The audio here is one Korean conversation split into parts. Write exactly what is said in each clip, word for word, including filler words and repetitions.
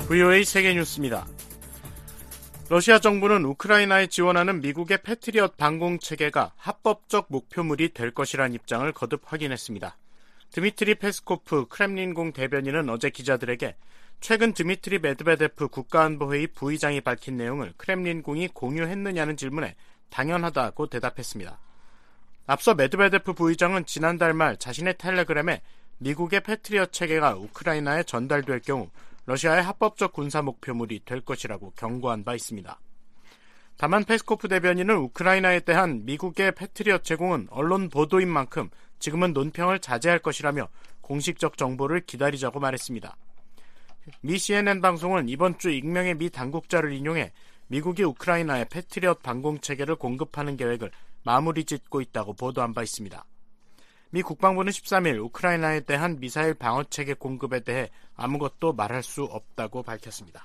브이오에이 세계뉴스입니다. 러시아 정부는 우크라이나에 지원하는 미국의 패트리엇 방공체계가 합법적 목표물이 될 것이라는 입장을 거듭 확인했습니다. 드미트리 페스코프 크렘린궁 대변인은 어제 기자들에게 최근 드미트리 메드베데프 국가안보회의 부의장이 밝힌 내용을 크렘린궁이 공유했느냐는 질문에 당연하다고 대답했습니다. 앞서 메드베데프 부의장은 지난달 말 자신의 텔레그램에 미국의 패트리엇 체계가 우크라이나에 전달될 경우 러시아의 합법적 군사 목표물이 될 것이라고 경고한 바 있습니다. 다만 페스코프 대변인은 우크라이나에 대한 미국의 패트리엇 제공은 언론 보도인 만큼 지금은 논평을 자제할 것이라며 공식적 정보를 기다리자고 말했습니다. 미 씨엔엔 방송은 이번 주 익명의 미 당국자를 인용해 미국이 우크라이나에 패트리엇 방공체계를 공급하는 계획을 마무리 짓고 있다고 보도한 바 있습니다. 미 국방부는 십삼 일 우크라이나에 대한 미사일 방어체계 공급에 대해 아무것도 말할 수 없다고 밝혔습니다.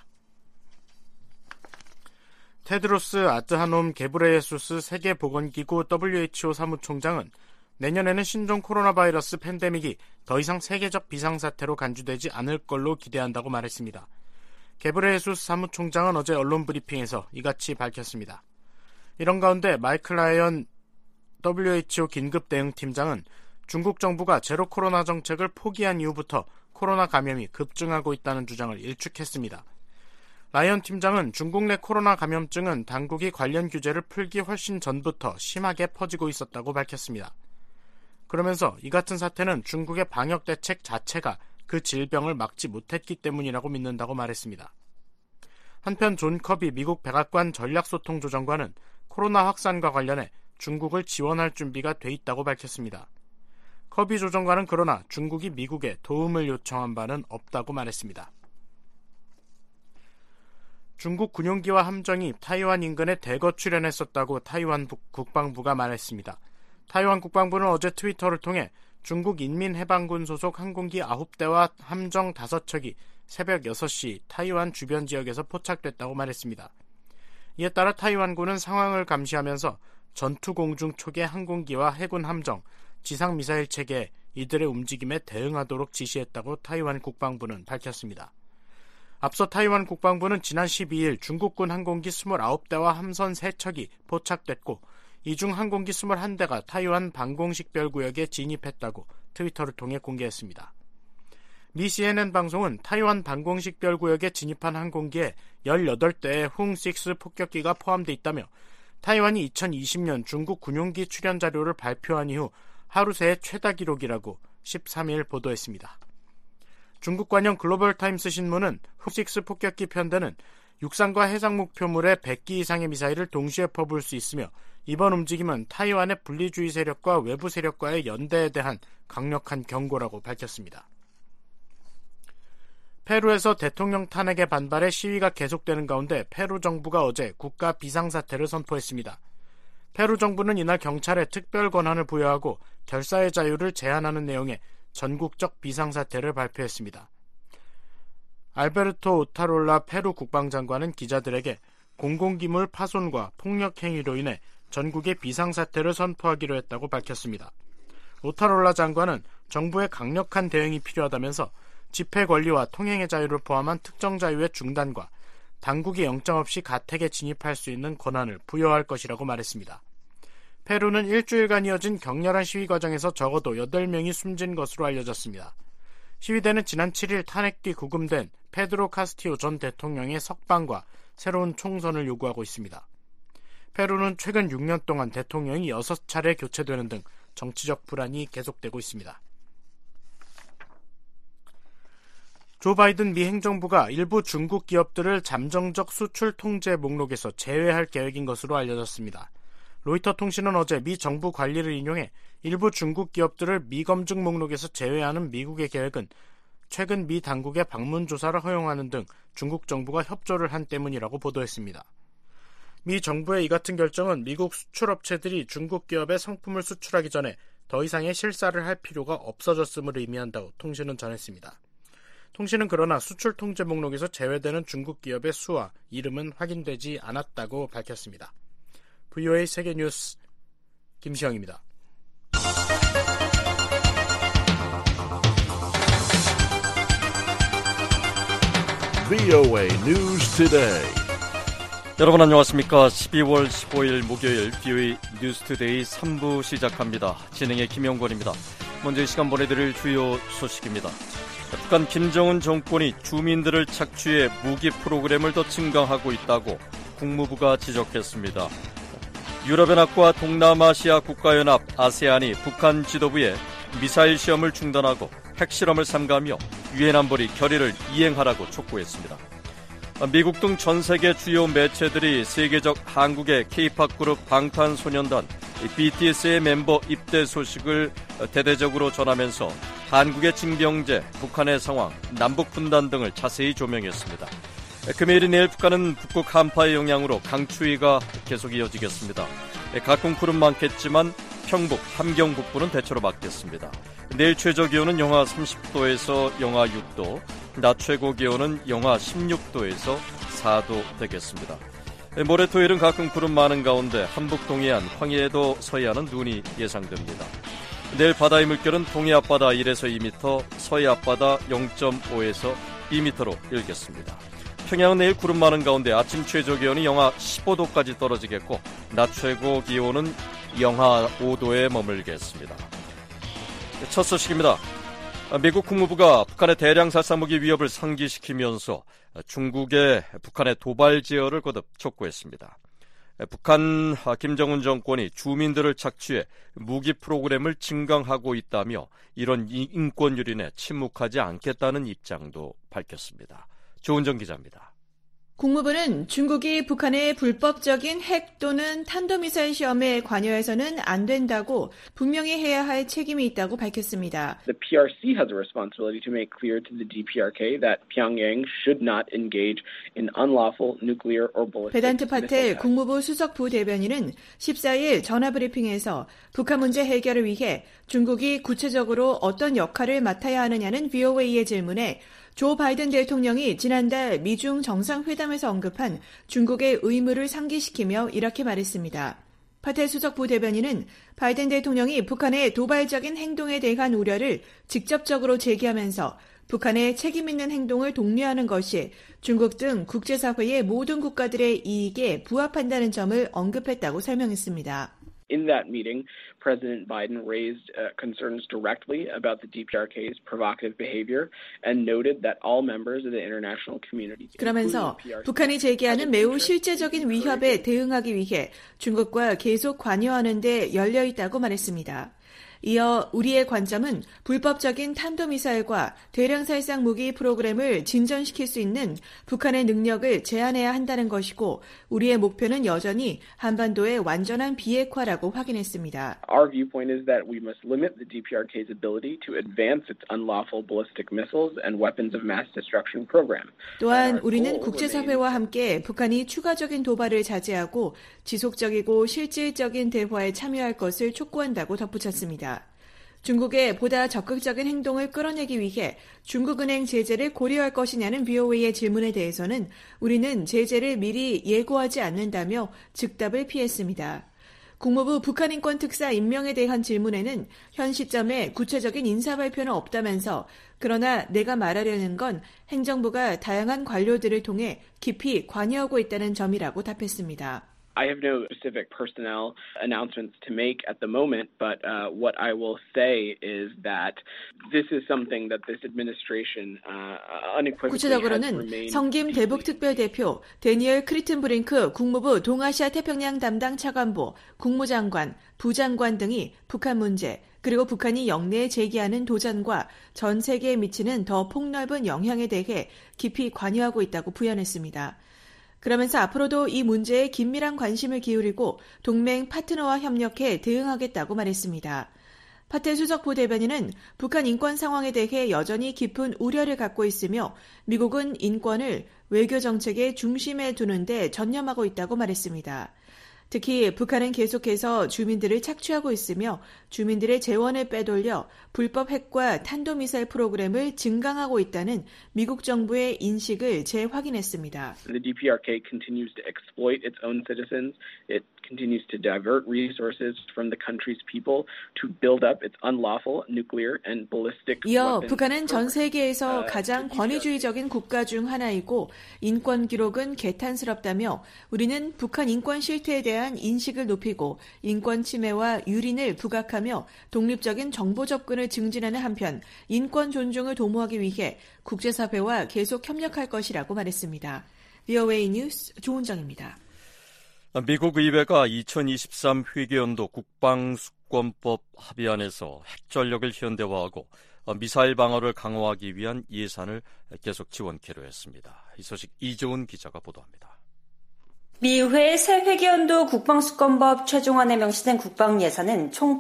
테드로스 아드하놈 게브레예수스 세계보건기구 더블유에이치오 사무총장은 내년에는 신종 코로나 바이러스 팬데믹이 더 이상 세계적 비상사태로 간주되지 않을 걸로 기대한다고 말했습니다. 게브레예수스 사무총장은 어제 언론 브리핑에서 이같이 밝혔습니다. 이런 가운데 마이클 라이언 더블유에이치오 긴급대응팀장은 중국 정부가 제로 코로나 정책을 포기한 이후부터 코로나 감염이 급증하고 있다는 주장을 일축했습니다. 라이언 팀장은 중국 내 코로나 감염증은 당국이 관련 규제를 풀기 훨씬 전부터 심하게 퍼지고 있었다고 밝혔습니다. 그러면서 이 같은 사태는 중국의 방역 대책 자체가 그 질병을 막지 못했기 때문이라고 믿는다고 말했습니다. 한편 존 커비 미국 백악관 전략소통조정관은 코로나 확산과 관련해 중국을 지원할 준비가 돼 있다고 밝혔습니다. 커비 조정관은 그러나 중국이 미국에 도움을 요청한 바는 없다고 말했습니다. 중국 군용기와 함정이 타이완 인근에 대거 출현했었다고 타이완 국방부가 말했습니다. 타이완 국방부는 어제 트위터를 통해 중국 인민해방군 소속 항공기 아홉 대와 함정 다섯 척이 새벽 여섯 시 타이완 주변 지역에서 포착됐다고 말했습니다. 이에 따라 타이완군은 상황을 감시하면서 전투공중 초계 항공기와 해군 함정, 지상미사일 체계 이들의 움직임에 대응하도록 지시했다고 타이완 국방부는 밝혔습니다. 앞서 타이완 국방부는 지난 십이 일 중국군 항공기 이십구 대와 함선 세 척이 포착됐고 이 중 항공기 이십일 대가 타이완 방공식별구역에 진입했다고 트위터를 통해 공개했습니다. 미 씨엔엔 방송은 타이완 방공식별구역에 진입한 항공기에 열여덟 대의 홍-육 폭격기가 포함되어 있다며 타이완이 이천이십 년 중국 군용기 출현 자료를 발표한 이후 하루 새의 최다 기록이라고 십삼 일 보도했습니다. 중국 관영 글로벌타임스 신문은 홍-육 폭격기 편대는 육상과 해상 목표물에 백 기 이상의 미사일을 동시에 퍼부을 수 있으며 이번 움직임은 타이완의 분리주의 세력과 외부 세력과의 연대에 대한 강력한 경고라고 밝혔습니다. 페루에서 대통령 탄핵에 반발해 시위가 계속되는 가운데 페루 정부가 어제 국가 비상사태를 선포했습니다. 페루 정부는 이날 경찰에 특별 권한을 부여하고 결사의 자유를 제한하는 내용의 전국적 비상사태를 발표했습니다. 알베르토 오타롤라 페루 국방장관은 기자들에게 공공기물 파손과 폭력 행위로 인해 전국에 비상사태를 선포하기로 했다고 밝혔습니다. 오타롤라 장관은 정부의 강력한 대응이 필요하다면서 집회 권리와 통행의 자유를 포함한 특정 자유의 중단과 당국이 영장 없이 가택에 진입할 수 있는 권한을 부여할 것이라고 말했습니다. 페루는 일주일간 이어진 격렬한 시위 과정에서 적어도 여덟 명이 숨진 것으로 알려졌습니다. 시위대는 지난 칠 일 탄핵 뒤 구금된 페드로 카스티오 전 대통령의 석방과 새로운 총선을 요구하고 있습니다. 페루는 최근 육 년 동안 대통령이 여섯 차례 교체되는 등 정치적 불안이 계속되고 있습니다. 조 바이든 미 행정부가 일부 중국 기업들을 잠정적 수출 통제 목록에서 제외할 계획인 것으로 알려졌습니다. 로이터 통신은 어제 미 정부 관리를 인용해 일부 중국 기업들을 미검증 목록에서 제외하는 미국의 계획은 최근 미 당국의 방문 조사를 허용하는 등 중국 정부가 협조를 한 때문이라고 보도했습니다. 미 정부의 이 같은 결정은 미국 수출업체들이 중국 기업에 상품을 수출하기 전에 더 이상의 실사를 할 필요가 없어졌음을 의미한다고 통신은 전했습니다. 통신은 그러나 수출 통제 목록에서 제외되는 중국 기업의 수와 이름은 확인되지 않았다고 밝혔습니다. 브이오에이 세계뉴스 김시영입니다. 브이오에이 News Today. 여러분 안녕하십니까? 십이월 십오일 목요일 브이오에이 뉴스 투데이 삼 부 시작합니다. 진행의 김영권입니다. 먼저 이 시간 보내드릴 주요 소식입니다. 북한 김정은 정권이 주민들을 착취해 무기 프로그램을 더 증강하고 있다고 국무부가 지적했습니다. 유럽연합과 동남아시아 국가연합 아세안이 북한 지도부에 미사일 시험을 중단하고 핵실험을 삼가며 유엔 안보리 결의를 이행하라고 촉구했습니다. 미국 등 전 세계 주요 매체들이 세계적 한국의 K-팝 그룹 방탄소년단 비티에스의 멤버 입대 소식을 대대적으로 전하면서 한국의 징병제, 북한의 상황, 남북 분단 등을 자세히 조명했습니다. 금요일인 내일 북한은 북극 한파의 영향으로 강추위가 계속 이어지겠습니다. 가끔 구름 많겠지만 평북, 함경 북부는 대체로 맑겠습니다. 내일 최저 기온은 영하 삼십 도에서 영하 육 도, 낮 최고 기온은 영하 십육 도에서 사 도 되겠습니다. 모레 토요일은 가끔 구름 많은 가운데 한북 동해안, 황해도 서해안은 눈이 예상됩니다. 내일 바다의 물결은 동해 앞바다 일에서 이 미터, 서해 앞바다 영 점 오에서 이 미터로 일겠습니다. 평양은 내일 구름 많은 가운데 아침 최저 기온이 영하 십오 도까지 떨어지겠고 낮 최고 기온은 영하 오 도에 머물겠습니다. 첫 소식입니다. 미국 국무부가 북한의 대량 살상무기 위협을 상기시키면서 중국의 북한의 도발 제어를 거듭 촉구했습니다. 북한 김정은 정권이 주민들을 착취해 무기 프로그램을 증강하고 있다며 이런 인권 유린에 침묵하지 않겠다는 입장도 밝혔습니다. 조은정 기자입니다. 국무부는 중국이 북한의 불법적인 핵 또는 탄도미사일 시험에 관여해서는 안 된다고 분명히 해야 할 책임이 있다고 밝혔습니다. The P R C has a responsibility to make clear to the D P R K that Pyongyang should not engage in unlawful nuclear or ballistic 베단트 missile 파텔 tests. 국무부 수석 부대변인은 십사일 전화브리핑에서 북한 문제 해결을 위해 중국이 구체적으로 어떤 역할을 맡아야 하느냐는 브이오에이의 질문에 조 바이든 대통령이 지난달 미중 정상회담에서 언급한 중국의 의무를 상기시키며 이렇게 말했습니다. 파텔 수석 부대변인은 바이든 대통령이 북한의 도발적인 행동에 대한 우려를 직접적으로 제기하면서 북한의 책임 있는 행동을 독려하는 것이 중국 등 국제사회의 모든 국가들의 이익에 부합한다는 점을 언급했다고 설명했습니다. In that meeting, President Biden raised uh, concerns directly about the D P R K's provocative behavior and noted that all members of the international community. 그러면서 북한이 제기하는 매우 실제적인 위협에 대응하기 위해 중국과 계속 관여하는 데 열려 있다고 말했습니다. 이어 우리의 관점은 불법적인 탄도미사일과 대량살상 무기 프로그램을 진전시킬 수 있는 북한의 능력을 제한해야 한다는 것이고 우리의 목표는 여전히 한반도의 완전한 비핵화라고 확인했습니다. Our viewpoint is that we must limit the D P R K's ability to advance its unlawful ballistic missiles and weapons of mass destruction program. 또한 우리는 국제사회와 함께 북한이 추가적인 도발을 자제하고 지속적이고 실질적인 대화에 참여할 것을 촉구한다고 덧붙였습니다. 중국의 보다 적극적인 행동을 끌어내기 위해 중국은행 제재를 고려할 것이냐는 브이오에이의 질문에 대해서는 우리는 제재를 미리 예고하지 않는다며 즉답을 피했습니다. 국무부 북한인권특사 임명에 대한 질문에는 현 시점에 구체적인 인사 발표는 없다면서 그러나 내가 말하려는 건 행정부가 다양한 관료들을 통해 깊이 관여하고 있다는 점이라고 답했습니다. I have no specific personnel announcements to make at the moment, but uh, what I will say is that this is something that this administration uh, unequivocally has remained. 구체적으로는 성김 대북 특별대표, 데니얼 크리튼브링크 국무부 동아시아 태평양 담당 차관보, 국무장관, 부장관 등이 북한 문제, 그리고 북한이 영내에 제기하는 도전과 전 세계에 미치는 더 폭넓은 영향에 대해 깊이 관여하고 있다고 부연했습니다. 그러면서 앞으로도 이 문제에 긴밀한 관심을 기울이고 동맹 파트너와 협력해 대응하겠다고 말했습니다. 파텔 수석 부대변인은 북한 인권 상황에 대해 여전히 깊은 우려를 갖고 있으며 미국은 인권을 외교 정책의 중심에 두는 데 전념하고 있다고 말했습니다. 특히 북한은 계속해서 주민들을 착취하고 있으며 주민들의 재원을 빼돌려 불법 핵과 탄도미사일 프로그램을 증강하고 있다는 미국 정부의 인식을 재확인했습니다. The D P R K continues to exploit its own citizens. It continues to divert resources from the country's people to build up its unlawful nuclear and ballistic 이어 weapons 북한은 전 program. 세계에서 가장 권위주의적인 국가 중 하나이고 인권 기록은 개탄스럽다며 우리는 북한 인권 실태에 대한 인식을 높이고 인권 침해와 유린을 부각하며 독립적인 정보 접근을 증진하는 한편 인권 존중을 도모하기 위해 국제사회와 계속 협력할 것이라고 말했습니다. 브이오에이 뉴스 조은정입니다. 미국 의회가 이천이십삼 회계연도 국방수권법 합의안에서 핵전력을 현대화하고 미사일 방어를 강화하기 위한 예산을 계속 지원키로 했습니다. 이 소식 이재훈 기자가 보도합니다. 미 의회의 새 회계연도 국방수권법 최종안에 명시된 국방 예산은 총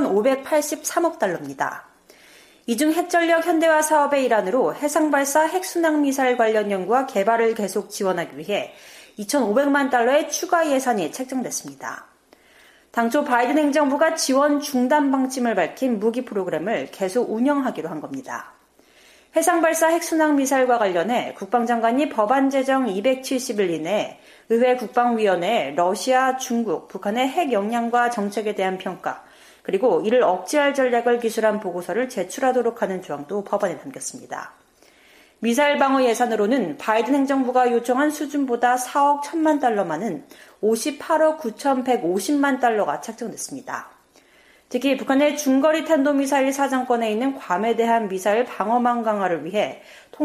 팔천오백팔십삼억 달러입니다. 이 중 핵전력 현대화 사업의 일환으로 해상발사 핵순항미사일 관련 연구와 개발을 계속 지원하기 위해 이천오백만 달러의 추가 예산이 책정됐습니다. 당초 바이든 행정부가 지원 중단 방침을 밝힌 무기 프로그램을 계속 운영하기로 한 겁니다. 해상발사 핵순항미사일과 관련해 국방장관이 법안 제정 이백칠십 일 이내에 의회 국방위원회에 러시아, 중국, 북한의 핵 역량과 정책에 대한 평가, 그리고 이를 억제할 전략을 기술한 보고서를 제출하도록 하는 조항도 법안에 담겼습니다. 미사일 방어 예산으로는 바이든 행정부가 요청한 수준보다 사억 천만 달러 많은 오십팔억 구천백오십만 달러가 책정됐습니다. 특히 북한의 중거리 탄도미사일 사정권에 있는 괌에 대한 미사일 방어망 강화를 위해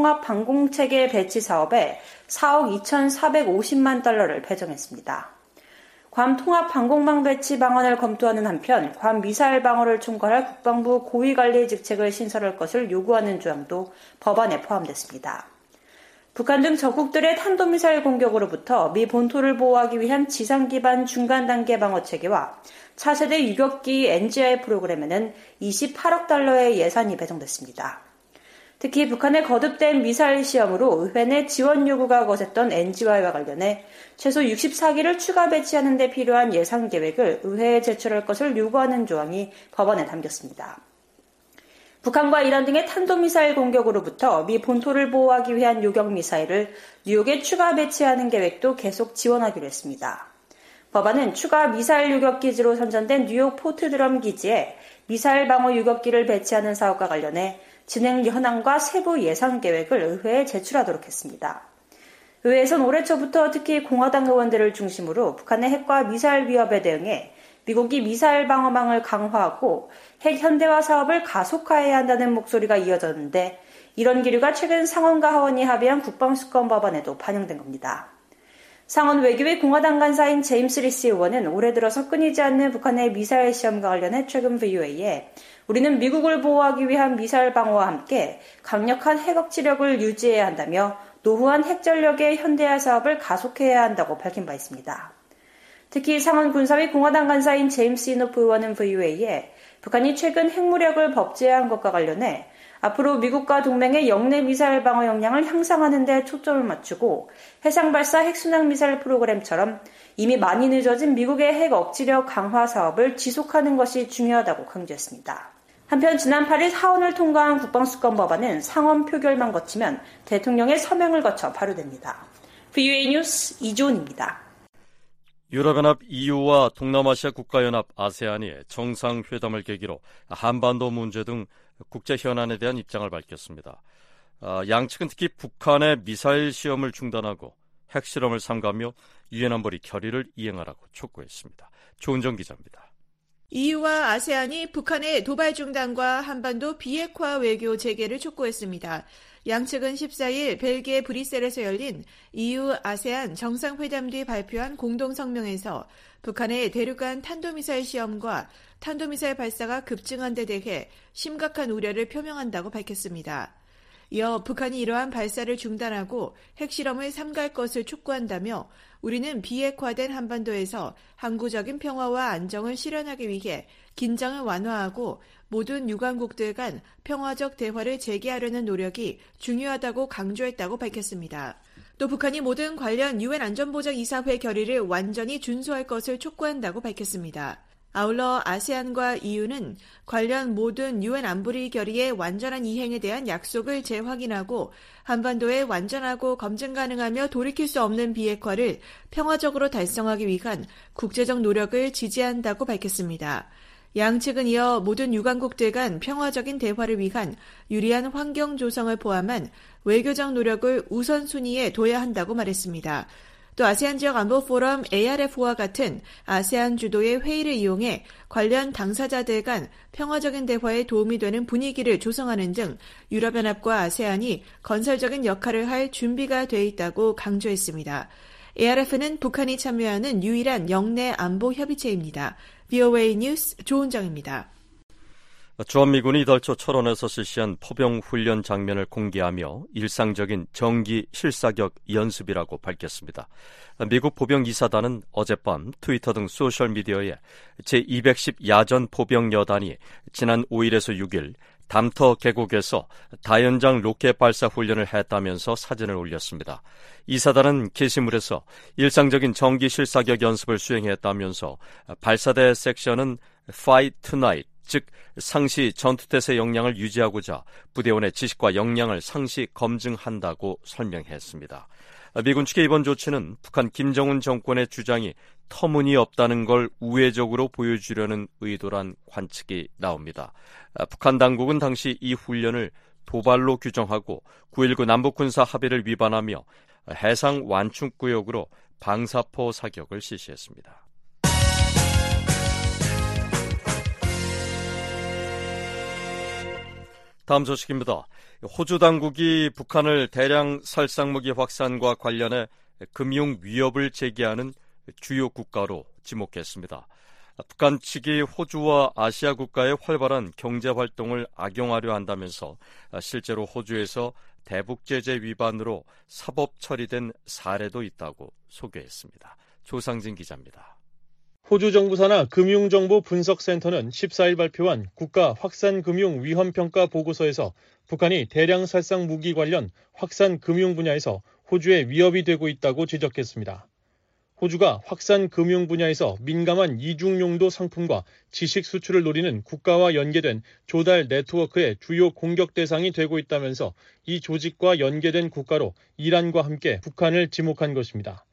통합방공체계 배치 사업에 사억 이천사백오십만 달러를 배정했습니다. 괌 통합방공망 배치 방안을 검토하는 한편 괌 미사일 방어를 총괄할 국방부 고위관리 직책을 신설할 것을 요구하는 조항도 법안에 포함됐습니다. 북한 등 적국들의 탄도미사일 공격으로부터 미 본토를 보호하기 위한 지상 기반 중간 단계 방어 체계와 차세대 유격기 엔지아이 프로그램에는 이십팔억 달러의 예산이 배정됐습니다. 특히 북한의 거듭된 미사일 시험으로 의회 내 지원 요구가 거셌던 엔지아이와 관련해 최소 육십사 기를 추가 배치하는 데 필요한 예산 계획을 의회에 제출할 것을 요구하는 조항이 법안에 담겼습니다. 북한과 이란 등의 탄도미사일 공격으로부터 미 본토를 보호하기 위한 요격미사일을 뉴욕에 추가 배치하는 계획도 계속 지원하기로 했습니다. 법안은 추가 미사일 요격기지로 선정된 뉴욕 포트드럼 기지에 미사일 방어 요격기를 배치하는 사업과 관련해 진행 현황과 세부 예산 계획을 의회에 제출하도록 했습니다. 의회에선 올해 초부터 특히 공화당 의원들을 중심으로 북한의 핵과 미사일 위협에 대응해 미국이 미사일 방어망을 강화하고 핵 현대화 사업을 가속화해야 한다는 목소리가 이어졌는데 이런 기류가 최근 상원과 하원이 합의한 국방수권 법안에도 반영된 겁니다. 상원 외교위 공화당 간사인 제임스 리시 의원은 올해 들어서 끊이지 않는 북한의 미사일 시험과 관련해 최근 브이오에이에 우리는 미국을 보호하기 위한 미사일 방어와 함께 강력한 핵 억지력을 유지해야 한다며 노후한 핵전력의 현대화 사업을 가속해야 한다고 밝힌 바 있습니다. 특히 상원 군사위 공화당 간사인 제임스 이노프 의원은 브이오에이에 북한이 최근 핵무력을 법제화한 것과 관련해 앞으로 미국과 동맹의 영내 미사일 방어 역량을 향상하는 데 초점을 맞추고 해상발사 핵순항미사일 프로그램처럼 이미 많이 늦어진 미국의 핵 억지력 강화 사업을 지속하는 것이 중요하다고 강조했습니다. 한편 지난 팔 일 하원을 통과한 국방수권 법안은 상원 표결만 거치면 대통령의 서명을 거쳐 발효됩니다. 브이오에이 뉴스 이조은입니다. 유럽연합 이유와 동남아시아 국가연합 아세안이 정상회담을 계기로 한반도 문제 등 국제 현안에 대한 입장을 밝혔습니다. 양측은 특히 북한의 미사일 시험을 중단하고 핵실험을 삼가며 유엔 안보리 결의를 이행하라고 촉구했습니다. 조은정 기자입니다. 이유와 아세안이 북한의 도발 중단과 한반도 비핵화 외교 재개를 촉구했습니다. 양측은 십사 일 벨기에 브뤼셀에서 열린 이유 아세안 정상회담 뒤 발표한 공동성명에서 북한의 대륙간 탄도미사일 시험과 탄도미사일 발사가 급증한 데 대해 심각한 우려를 표명한다고 밝혔습니다. 이어 북한이 이러한 발사를 중단하고 핵실험을 삼갈 것을 촉구한다며 우리는 비핵화된 한반도에서 항구적인 평화와 안정을 실현하기 위해 긴장을 완화하고 모든 유관국들 간 평화적 대화를 재개하려는 노력이 중요하다고 강조했다고 밝혔습니다. 또 북한이 모든 관련 유엔 안전보장 이사회 결의를 완전히 준수할 것을 촉구한다고 밝혔습니다. 아울러 아세안과 이유는 관련 모든 유엔 안보리 결의의 완전한 이행에 대한 약속을 재확인하고 한반도의 완전하고 검증 가능하며 돌이킬 수 없는 비핵화를 평화적으로 달성하기 위한 국제적 노력을 지지한다고 밝혔습니다. 양측은 이어 모든 유관국들 간 평화적인 대화를 위한 유리한 환경 조성을 포함한 외교적 노력을 우선순위에 둬야 한다고 말했습니다. 또 아세안 지역 안보 포럼 에이알에프와 같은 아세안 주도의 회의를 이용해 관련 당사자들 간 평화적인 대화에 도움이 되는 분위기를 조성하는 등 유럽연합과 아세안이 건설적인 역할을 할 준비가 돼 있다고 강조했습니다. 에이알에프는 북한이 참여하는 유일한 영내 안보 협의체입니다. 브이오에이 뉴스 조은정입니다. 주한미군이 이달 초 철원에서 실시한 포병 훈련 장면을 공개하며 일상적인 정기 실사격 연습이라고 밝혔습니다. 미국 포병 이사단은 어젯밤 트위터 등 소셜미디어에 제이백십 야전 포병 여단이 지난 오일에서 육일 담터 계곡에서 다연장 로켓 발사 훈련을 했다면서 사진을 올렸습니다. 이사단은 게시물에서 일상적인 정기 실사격 연습을 수행했다면서 발사대 섹션은 Fight Tonight, 즉 상시 전투태세 역량을 유지하고자 부대원의 지식과 역량을 상시 검증한다고 설명했습니다. 미군 측의 이번 조치는 북한 김정은 정권의 주장이 터무니없다는 걸 우회적으로 보여주려는 의도란 관측이 나옵니다. 북한 당국은 당시 이 훈련을 도발로 규정하고 구일구 남북군사 합의를 위반하며 해상 완충구역으로 방사포 사격을 실시했습니다. 다음 소식입니다. 호주 당국이 북한을 대량 살상무기 확산과 관련해 금융 위협을 제기하는 주요 국가로 지목했습니다. 북한 측이 호주와 아시아 국가의 활발한 경제활동을 악용하려 한다면서 실제로 호주에서 대북 제재 위반으로 사법 처리된 사례도 있다고 소개했습니다. 조상진 기자입니다. 호주 정부 산하 금융정보분석센터는 십사일 발표한 국가 확산금융위험평가 보고서에서 북한이 대량 살상 무기 관련 확산 금융 분야에서 호주에 위협이 되고 있다고 지적했습니다. 호주가 확산 금융 분야에서 민감한 이중용도 상품과 지식 수출을 노리는 국가와 연계된 조달 네트워크의 주요 공격 대상이 되고 있다면서 이 조직과 연계된 국가로 이란과 함께 북한을 지목한 것입니다.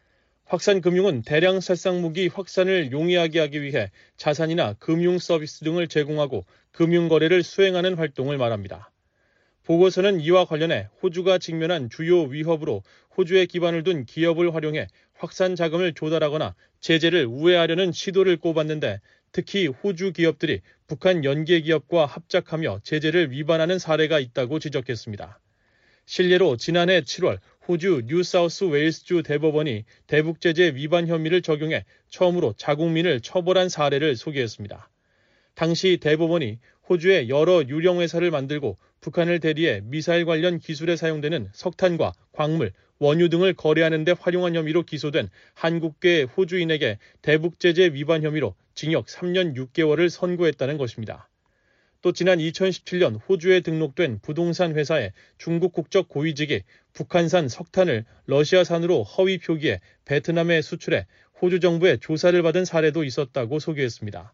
확산금융은 대량 살상무기 확산을 용이하게 하기 위해 자산이나 금융 서비스 등을 제공하고 금융거래를 수행하는 활동을 말합니다. 보고서는 이와 관련해 호주가 직면한 주요 위협으로 호주에 기반을 둔 기업을 활용해 확산 자금을 조달하거나 제재를 우회하려는 시도를 꼽았는데 특히 호주 기업들이 북한 연계 기업과 합작하며 제재를 위반하는 사례가 있다고 지적했습니다. 실례로 지난해 칠월 호주 뉴사우스 웨일스주 대법원이 대북제재 위반 혐의를 적용해 처음으로 자국민을 처벌한 사례를 소개했습니다. 당시 대법원이 호주에 여러 유령 회사를 만들고 북한을 대리해 미사일 관련 기술에 사용되는 석탄과 광물, 원유 등을 거래하는 데 활용한 혐의로 기소된 한국계 호주인에게 대북제재 위반 혐의로 징역 삼 년 육 개월을 선고했다는 것입니다. 또 지난 이천십칠년 호주에 등록된 부동산 회사의 중국 국적 고위직이 북한산 석탄을 러시아산으로 허위 표기해 베트남에 수출해 호주 정부의 조사를 받은 사례도 있었다고 소개했습니다.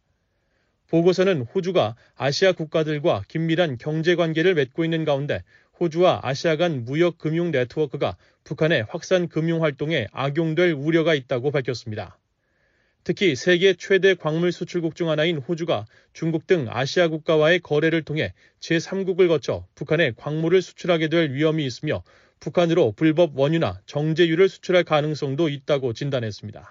보고서는 호주가 아시아 국가들과 긴밀한 경제관계를 맺고 있는 가운데 호주와 아시아 간 무역금융 네트워크가 북한의 확산 금융활동에 악용될 우려가 있다고 밝혔습니다. 특히 세계 최대 광물 수출국 중 하나인 호주가 중국 등 아시아 국가와의 거래를 통해 제삼국을 거쳐 북한에 광물을 수출하게 될 위험이 있으며 북한으로 불법 원유나 정제유를 수출할 가능성도 있다고 진단했습니다.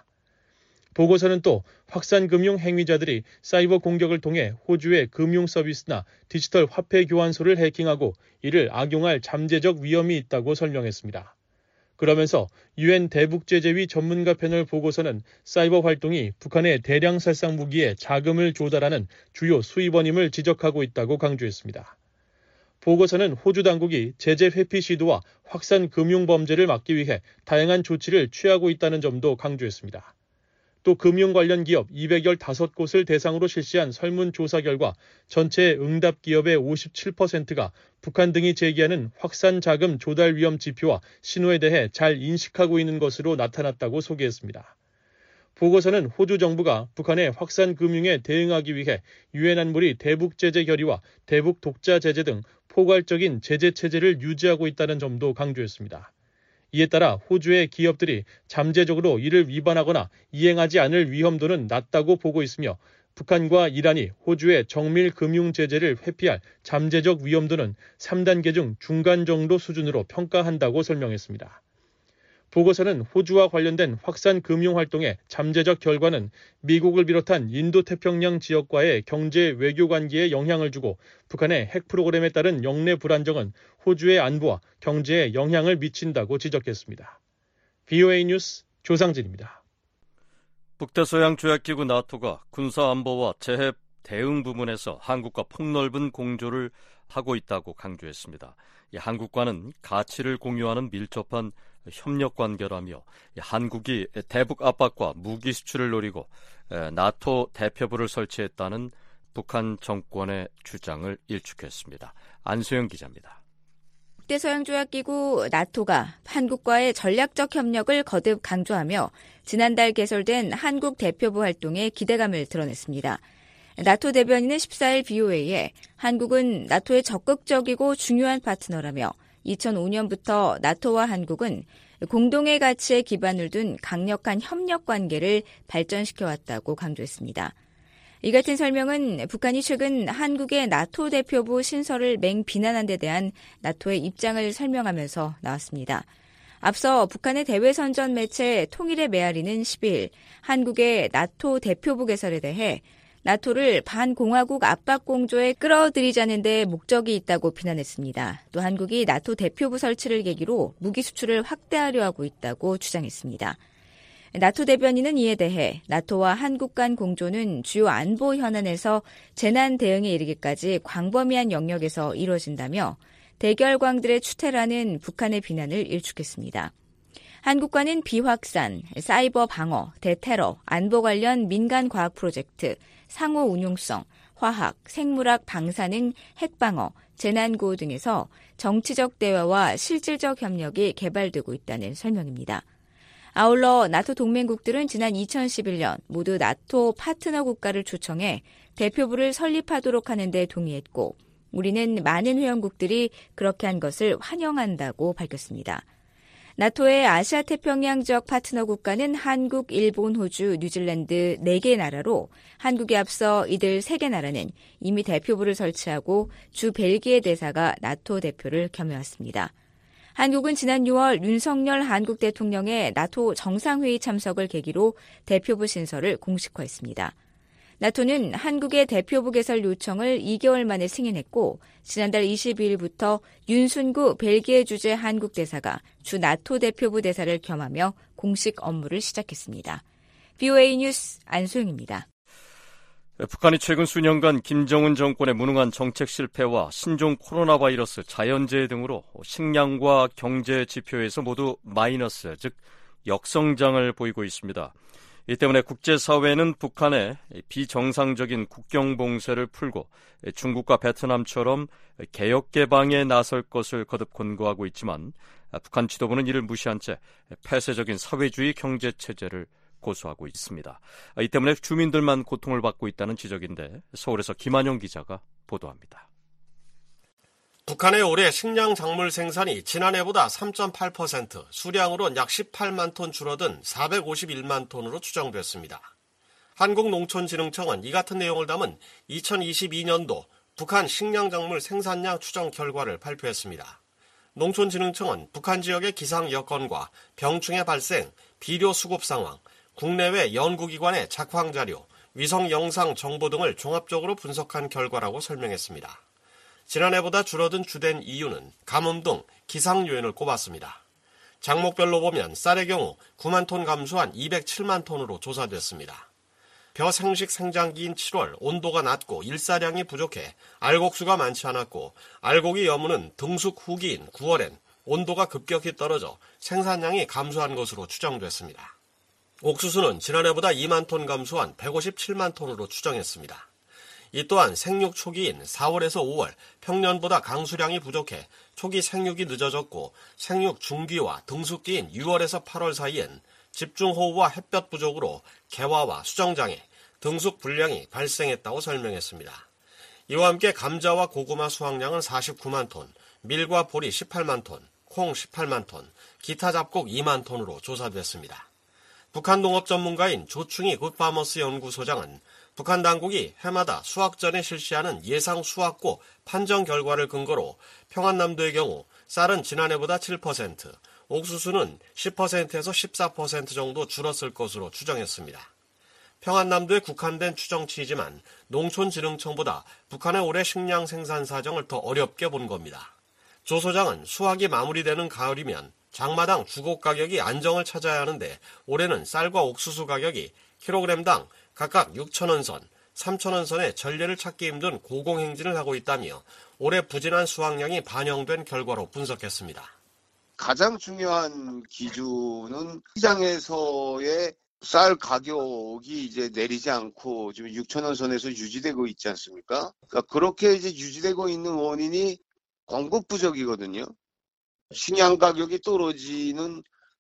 보고서는 또 확산금융 행위자들이 사이버 공격을 통해 호주의 금융 서비스나 디지털 화폐 교환소를 해킹하고 이를 악용할 잠재적 위험이 있다고 설명했습니다. 그러면서 유엔 대북제재위 전문가 패널 보고서는 사이버 활동이 북한의 대량 살상 무기에 자금을 조달하는 주요 수입원임을 지적하고 있다고 강조했습니다. 보고서는 호주 당국이 제재 회피 시도와 확산 금융 범죄를 막기 위해 다양한 조치를 취하고 있다는 점도 강조했습니다. 또 금융 관련 기업 이백십오 곳을 대상으로 실시한 설문조사 결과 전체 응답 기업의 오십칠 퍼센트가 북한 등이 제기하는 확산 자금 조달 위험 지표와 신호에 대해 잘 인식하고 있는 것으로 나타났다고 소개했습니다. 보고서는 호주 정부가 북한의 확산 금융에 대응하기 위해 유엔 안보리 대북 제재 결의와 대북 독자 제재 등 포괄적인 제재 체제를 유지하고 있다는 점도 강조했습니다. 이에 따라 호주의 기업들이 잠재적으로 이를 위반하거나 이행하지 않을 위험도는 낮다고 보고 있으며 북한과 이란이 호주의 정밀 금융 제재를 회피할 잠재적 위험도는 삼 단계 중 중간 정도 수준으로 평가한다고 설명했습니다. 보고서는 호주와 관련된 확산 금융 활동의 잠재적 결과는 미국을 비롯한 인도태평양 지역과의 경제 외교 관계에 영향을 주고 북한의 핵 프로그램에 따른 영내 불안정은 호주의 안보와 경제에 영향을 미친다고 지적했습니다. 브이오에이 뉴스 조상진입니다. 북대서양 조약기구 나토가 군사안보와 재해 대응 부문에서 한국과 폭넓은 공조를 하고 있다고 강조했습니다. 이 한국과는 가치를 공유하는 밀접한 협력 관계라며 한국이 대북 압박과 무기 수출을 노리고 나토 대표부를 설치했다는 북한 정권의 주장을 일축했습니다. 안소영 기자입니다. 북대서양조약기구 나토가 한국과의 전략적 협력을 거듭 강조하며 지난달 개설된 한국 대표부 활동에 기대감을 드러냈습니다. 나토 대변인은 십사일 브이오에이에 한국은 나토의 적극적이고 중요한 파트너라며 이천오 년부터 나토와 한국은 공동의 가치에 기반을 둔 강력한 협력 관계를 발전시켜왔다고 강조했습니다. 이 같은 설명은 북한이 최근 한국의 나토 대표부 신설을 맹비난한 데 대한 나토의 입장을 설명하면서 나왔습니다. 앞서 북한의 대외선전 매체 통일의 메아리는 십이일 한국의 나토 대표부 개설에 대해 나토를 반공화국 압박 공조에 끌어들이자는 데 목적이 있다고 비난했습니다. 또 한국이 나토 대표부 설치를 계기로 무기 수출을 확대하려 하고 있다고 주장했습니다. 나토 대변인은 이에 대해 나토와 한국 간 공조는 주요 안보 현안에서 재난 대응에 이르기까지 광범위한 영역에서 이루어진다며 대결광들의 추태라는 북한의 비난을 일축했습니다. 한국과는 비확산, 사이버 방어, 대테러, 안보 관련 민간 과학 프로젝트, 상호 운용성, 화학, 생물학, 방사능, 핵방어, 재난구호 등에서 정치적 대화와 실질적 협력이 개발되고 있다는 설명입니다. 아울러 나토 동맹국들은 지난 이천십일 년 모두 나토 파트너 국가를 초청해 대표부를 설립하도록 하는 데 동의했고 우리는 많은 회원국들이 그렇게 한 것을 환영한다고 밝혔습니다. 나토의 아시아 태평양 지역 파트너 국가는 한국, 일본, 호주, 뉴질랜드 네 개 나라로 한국에 앞서 이들 세 개 나라는 이미 대표부를 설치하고 주 벨기에 대사가 나토 대표를 겸해왔습니다. 한국은 지난 유월 윤석열 한국 대통령의 나토 정상회의 참석을 계기로 대표부 신설을 공식화했습니다. 나토는 한국의 대표부 개설 요청을 이 개월 만에 승인했고 지난달 이십이일부터 윤순구 벨기에 주재 한국 대사가 주 나토 대표부 대사를 겸하며 공식 업무를 시작했습니다. 브이오에이 뉴스 안소영입니다. 북한이 최근 수년간 김정은 정권의 무능한 정책 실패와 신종 코로나 바이러스, 자연재해 등으로 식량과 경제 지표에서 모두 마이너스, 즉 역성장을 보이고 있습니다. 이 때문에 국제사회는 북한의 비정상적인 국경 봉쇄를 풀고 중국과 베트남처럼 개혁 개방에 나설 것을 거듭 권고하고 있지만 북한 지도부는 이를 무시한 채 폐쇄적인 사회주의 경제체제를 고수하고 있습니다. 이 때문에 주민들만 고통을 받고 있다는 지적인데 서울에서 김한영 기자가 보도합니다. 북한의 올해 식량 작물 생산이 지난해보다 삼 점 팔 퍼센트, 수량으로는 약 십팔만 톤 줄어든 사백오십일만 톤으로 추정됐습니다. 한국농촌진흥청은 이 같은 내용을 담은 이천이십이 년도 북한 식량 작물 생산량 추정 결과를 발표했습니다. 농촌진흥청은 북한 지역의 기상 여건과 병충해 발생, 비료 수급 상황, 국내외 연구기관의 작황 자료, 위성 영상 정보 등을 종합적으로 분석한 결과라고 설명했습니다. 지난해보다 줄어든 주된 이유는 가뭄 등 기상 요인을 꼽았습니다. 작목별로 보면 쌀의 경우 구만 톤 감소한 이백칠만 톤으로 조사됐습니다. 벼 생식 생장기인 칠월 온도가 낮고 일사량이 부족해 알곡수가 많지 않았고 알곡이 여무는 등숙 후기인 구월엔 온도가 급격히 떨어져 생산량이 감소한 것으로 추정됐습니다. 옥수수는 지난해보다 이만 톤 감소한 백오십칠만 톤으로 추정했습니다. 이 또한 생육 초기인 사월에서 오월 평년보다 강수량이 부족해 초기 생육이 늦어졌고 생육 중기와 등숙기인 유월에서 팔월 사이엔 집중호우와 햇볕 부족으로 개화와 수정장애, 등숙 불량이 발생했다고 설명했습니다. 이와 함께 감자와 고구마 수확량은 사십구만 톤, 밀과 보리 십팔만 톤, 콩 십팔만 톤, 기타 잡곡 이만 톤으로 조사됐습니다. 북한 농업 전문가인 조충희 굿파머스 연구소장은 북한 당국이 해마다 수확 전에 실시하는 예상 수확고 판정 결과를 근거로 평안남도의 경우 쌀은 지난해보다 칠 퍼센트, 옥수수는 십 퍼센트에서 십사 퍼센트 정도 줄었을 것으로 추정했습니다. 평안남도에 국한된 추정치이지만 농촌진흥청보다 북한의 올해 식량 생산 사정을 더 어렵게 본 겁니다. 조 소장은 수확이 마무리되는 가을이면 장마당 주곡 가격이 안정을 찾아야 하는데 올해는 쌀과 옥수수 가격이 킬로그램당 각각 육천 원 선, 삼천 원 선의 전례를 찾기 힘든 고공행진을 하고 있다며 올해 부진한 수확량이 반영된 결과로 분석했습니다. 가장 중요한 기준은 시장에서의 쌀 가격이 이제 내리지 않고 지금 육천 원 선에서 유지되고 있지 않습니까? 그러니까 그렇게 이제 유지되고 있는 원인이 공급 부족이거든요. 식량 가격이 떨어지는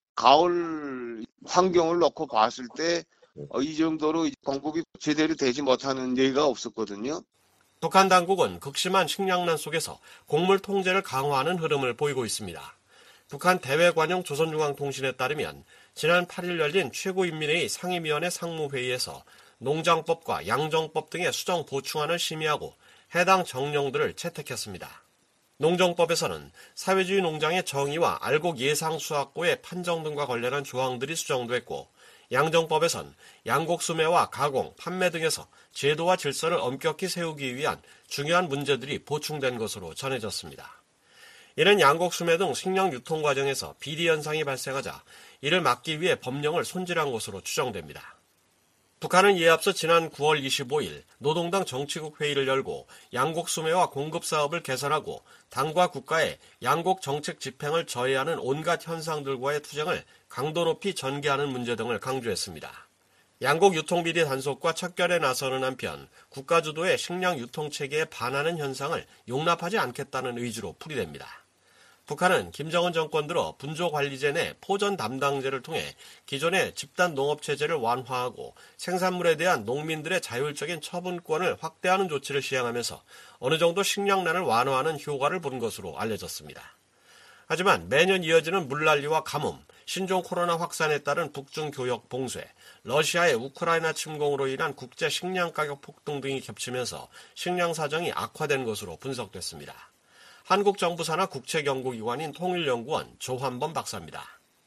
가을 환경을 놓고 봤을 때 이 정도로 공급이 제대로 되지 못하는 예가 없었거든요. 북한 당국은 극심한 식량난 속에서 곡물 통제를 강화하는 흐름을 보이고 있습니다. 북한 대외관용 조선중앙통신에 따르면 지난 팔 일 열린 최고인민회의 상임위원회 상무회의에서 농장법과 양정법 등의 수정 보충안을 심의하고 해당 정령들을 채택했습니다. 농정법에서는 사회주의 농장의 정의와 알곡 예상 수확고의 판정 등과 관련한 조항들이 수정됐고 양정법에선 양곡 수매와 가공, 판매 등에서 제도와 질서를 엄격히 세우기 위한 중요한 문제들이 보충된 것으로 전해졌습니다. 이는 양곡 수매 등 식량 유통 과정에서 비리 현상이 발생하자 이를 막기 위해 법령을 손질한 것으로 추정됩니다. 북한은 이에 앞서 지난 구월 이십오일 노동당 정치국 회의를 열고 양곡 수매와 공급 사업을 개선하고 당과 국가의 양곡 정책 집행을 저해하는 온갖 현상들과의 투쟁을 강도 높이 전개하는 문제 등을 강조했습니다. 양곡 유통비리 단속과 척결에 나서는 한편 국가 주도의 식량 유통 체계에 반하는 현상을 용납하지 않겠다는 의지로 풀이됩니다. 북한은 김정은 정권 들어 분조관리제 내 포전 담당제를 통해 기존의 집단 농업체제를 완화하고 생산물에 대한 농민들의 자율적인 처분권을 확대하는 조치를 시행하면서 어느 정도 식량난을 완화하는 효과를 본 것으로 알려졌습니다. 하지만 매년 이어지는 물난리와 가뭄, 신종 코로나 확산에 따른 북중 교역 봉쇄, 러시아의 우크라이나 침공으로 인한 국제 식량 가격 폭등 등이 겹치면서 식량 사정이 악화된 것으로 분석됐습니다. 한국 정부 산하 국책연구기관인 통일연구원 조환범 박사입니다.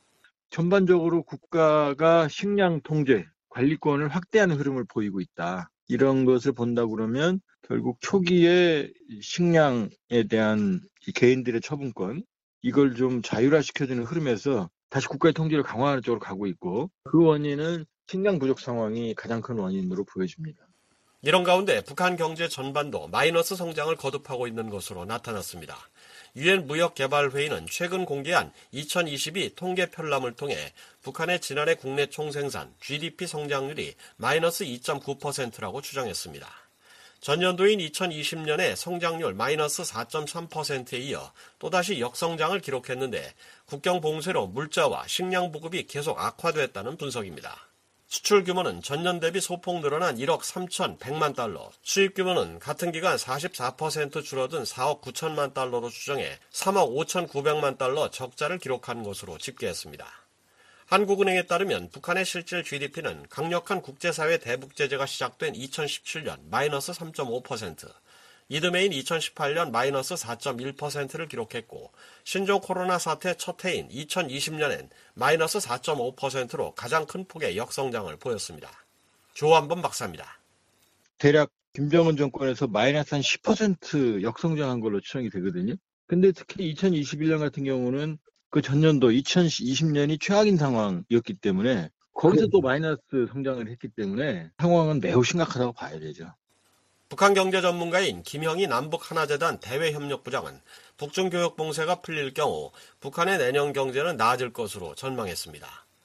전반적으로 국가가 식량 통제, 관리권을 확대하는 흐름을 보이고 있다. 이런 것을 본다 그러면 결국 초기에 식량에 대한 개인들의 처분권, 이걸 좀 자율화시켜주는 흐름에서 다시 국가의 통제를 강화하는 쪽으로 가고 있고 그 원인은 식량 부족 상황이 가장 큰 원인으로 보여집니다. 이런 가운데 북한 경제 전반도 마이너스 성장을 거듭하고 있는 것으로 나타났습니다. 유엔 무역개발회의는 최근 공개한 이천이십이 통계 편람을 통해 북한의 지난해 국내 총생산 지디피 성장률이 마이너스 이 점 구 퍼센트라고 추정했습니다. 전년도인 이천이십 년에 성장률 마이너스 사 점 삼 퍼센트에 이어 또다시 역성장을 기록했는데 국경 봉쇄로 물자와 식량 보급이 계속 악화됐다는 분석입니다. 수출 규모는 전년 대비 소폭 늘어난 일억 삼천백만 달러, 수입 규모는 같은 기간 사십사 퍼센트 줄어든 사억 구천만 달러로 추정해 삼억 오천구백만 달러 적자를 기록한 것으로 집계했습니다. 한국은행에 따르면 북한의 실질 지디피는 강력한 국제사회 대북 제재가 시작된 이천십칠 년 마이너스 삼 점 오 퍼센트, 이듬해인 이천십팔 년 마이너스 사 점 일 퍼센트를 기록했고 신종 코로나 사태 첫 해인 이천이십 년엔 마이너스 사 점 오 퍼센트로 가장 큰 폭의 역성장을 보였습니다. 조환범 박사입니다. 대략 김정은 정권에서 마이너스 한 십 퍼센트 역성장한 걸로 추정이 되거든요. 근데 특히 이천이십일 년 같은 경우는 그 전년도 이천이십 년이 최악인 상황이었기 때문에 거기서 또 마이너스 성장을 했기 때문에 상황은 매우 심각하다고 봐야 되죠. 북한 경제 전문가인 김형희 남북하나재단 대외협력부장은 북중 교역 봉쇄가 풀릴 경우 북한의 내년 경제는 나아질 것으로 전망했습니다.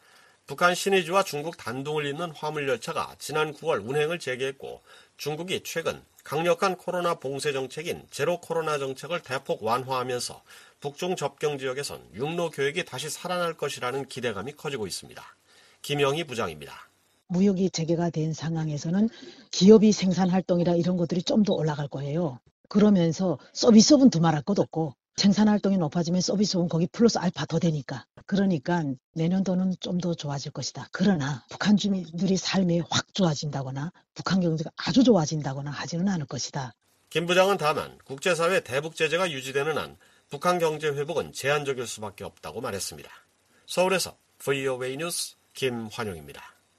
북한 신의주와 중국 단둥을 잇는 화물열차가 지난 구월 운행을 재개했고 중국이 최근 강력한 코로나 봉쇄 정책인 제로 코로나 정책을 대폭 완화하면서 북중 접경 지역에선 육로 교역이 다시 살아날 것이라는 기대감이 커지고 있습니다. 김영희 부장입니다. 무역이 재개가 된 상황에서는 기업이 생산활동이나 이런 것들이 좀 더 올라갈 거예요. 그러면서 서비스업은 두말할 것 없고 생산활동이 높아지면 서비스업은 거기 플러스 알파 더 되니까. 그러니까 내년도는 좀 더 좋아질 것이다. 그러나 북한 주민들이 삶이 확 좋아진다거나 북한 경제가 아주 좋아진다거나 하지는 않을 것이다. 김 부장은 다만 국제사회 대북 제재가 유지되는 한 북한 경제 회복은 제한적일 수밖에 없다고 말했습니다. 서울에서 브이오에이 뉴스 김환용입니다.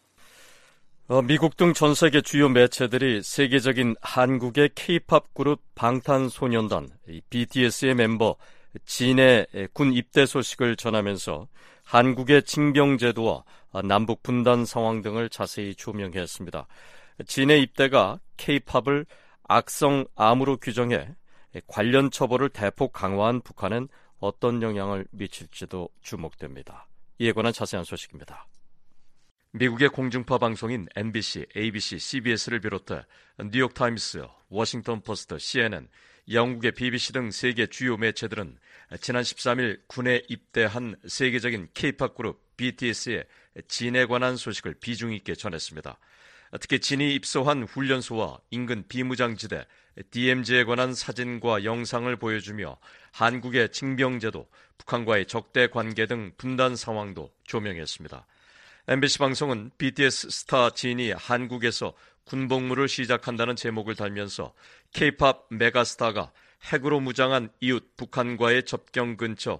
어, 미국 등 전 세계 주요 매체들이 세계적인 한국의 K-팝 그룹 방탄소년단 비티에스의 멤버 진의 군 입대 소식을 전하면서 한국의 징병제도와 남북 분단 상황 등을 자세히 조명했습니다. 진의 입대가 K-팝을 악성 암으로 규정해 관련 처벌을 대폭 강화한 북한은 어떤 영향을 미칠지도 주목됩니다. 이에 관한 자세한 소식입니다. 미국의 공중파 방송인 엠비씨, 에이비씨, 씨비에스를 비롯해 뉴욕타임스, 워싱턴 포스트, 씨엔엔, 영국의 비비씨 등 세계 주요 매체들은 지난 십삼 일 군에 입대한 세계적인 K-팝 그룹 비티에스의 진에 관한 소식을 비중 있게 전했습니다. 특히 진이 입소한 훈련소와 인근 비무장지대, 디엠지에 관한 사진과 영상을 보여주며 한국의 징병제도, 북한과의 적대 관계 등 분단 상황도 조명했습니다. 엠비씨 방송은 비티에스 스타 진이 한국에서 군복무를 시작한다는 제목을 달면서 K-팝 메가스타가 핵으로 무장한 이웃 북한과의 접경 근처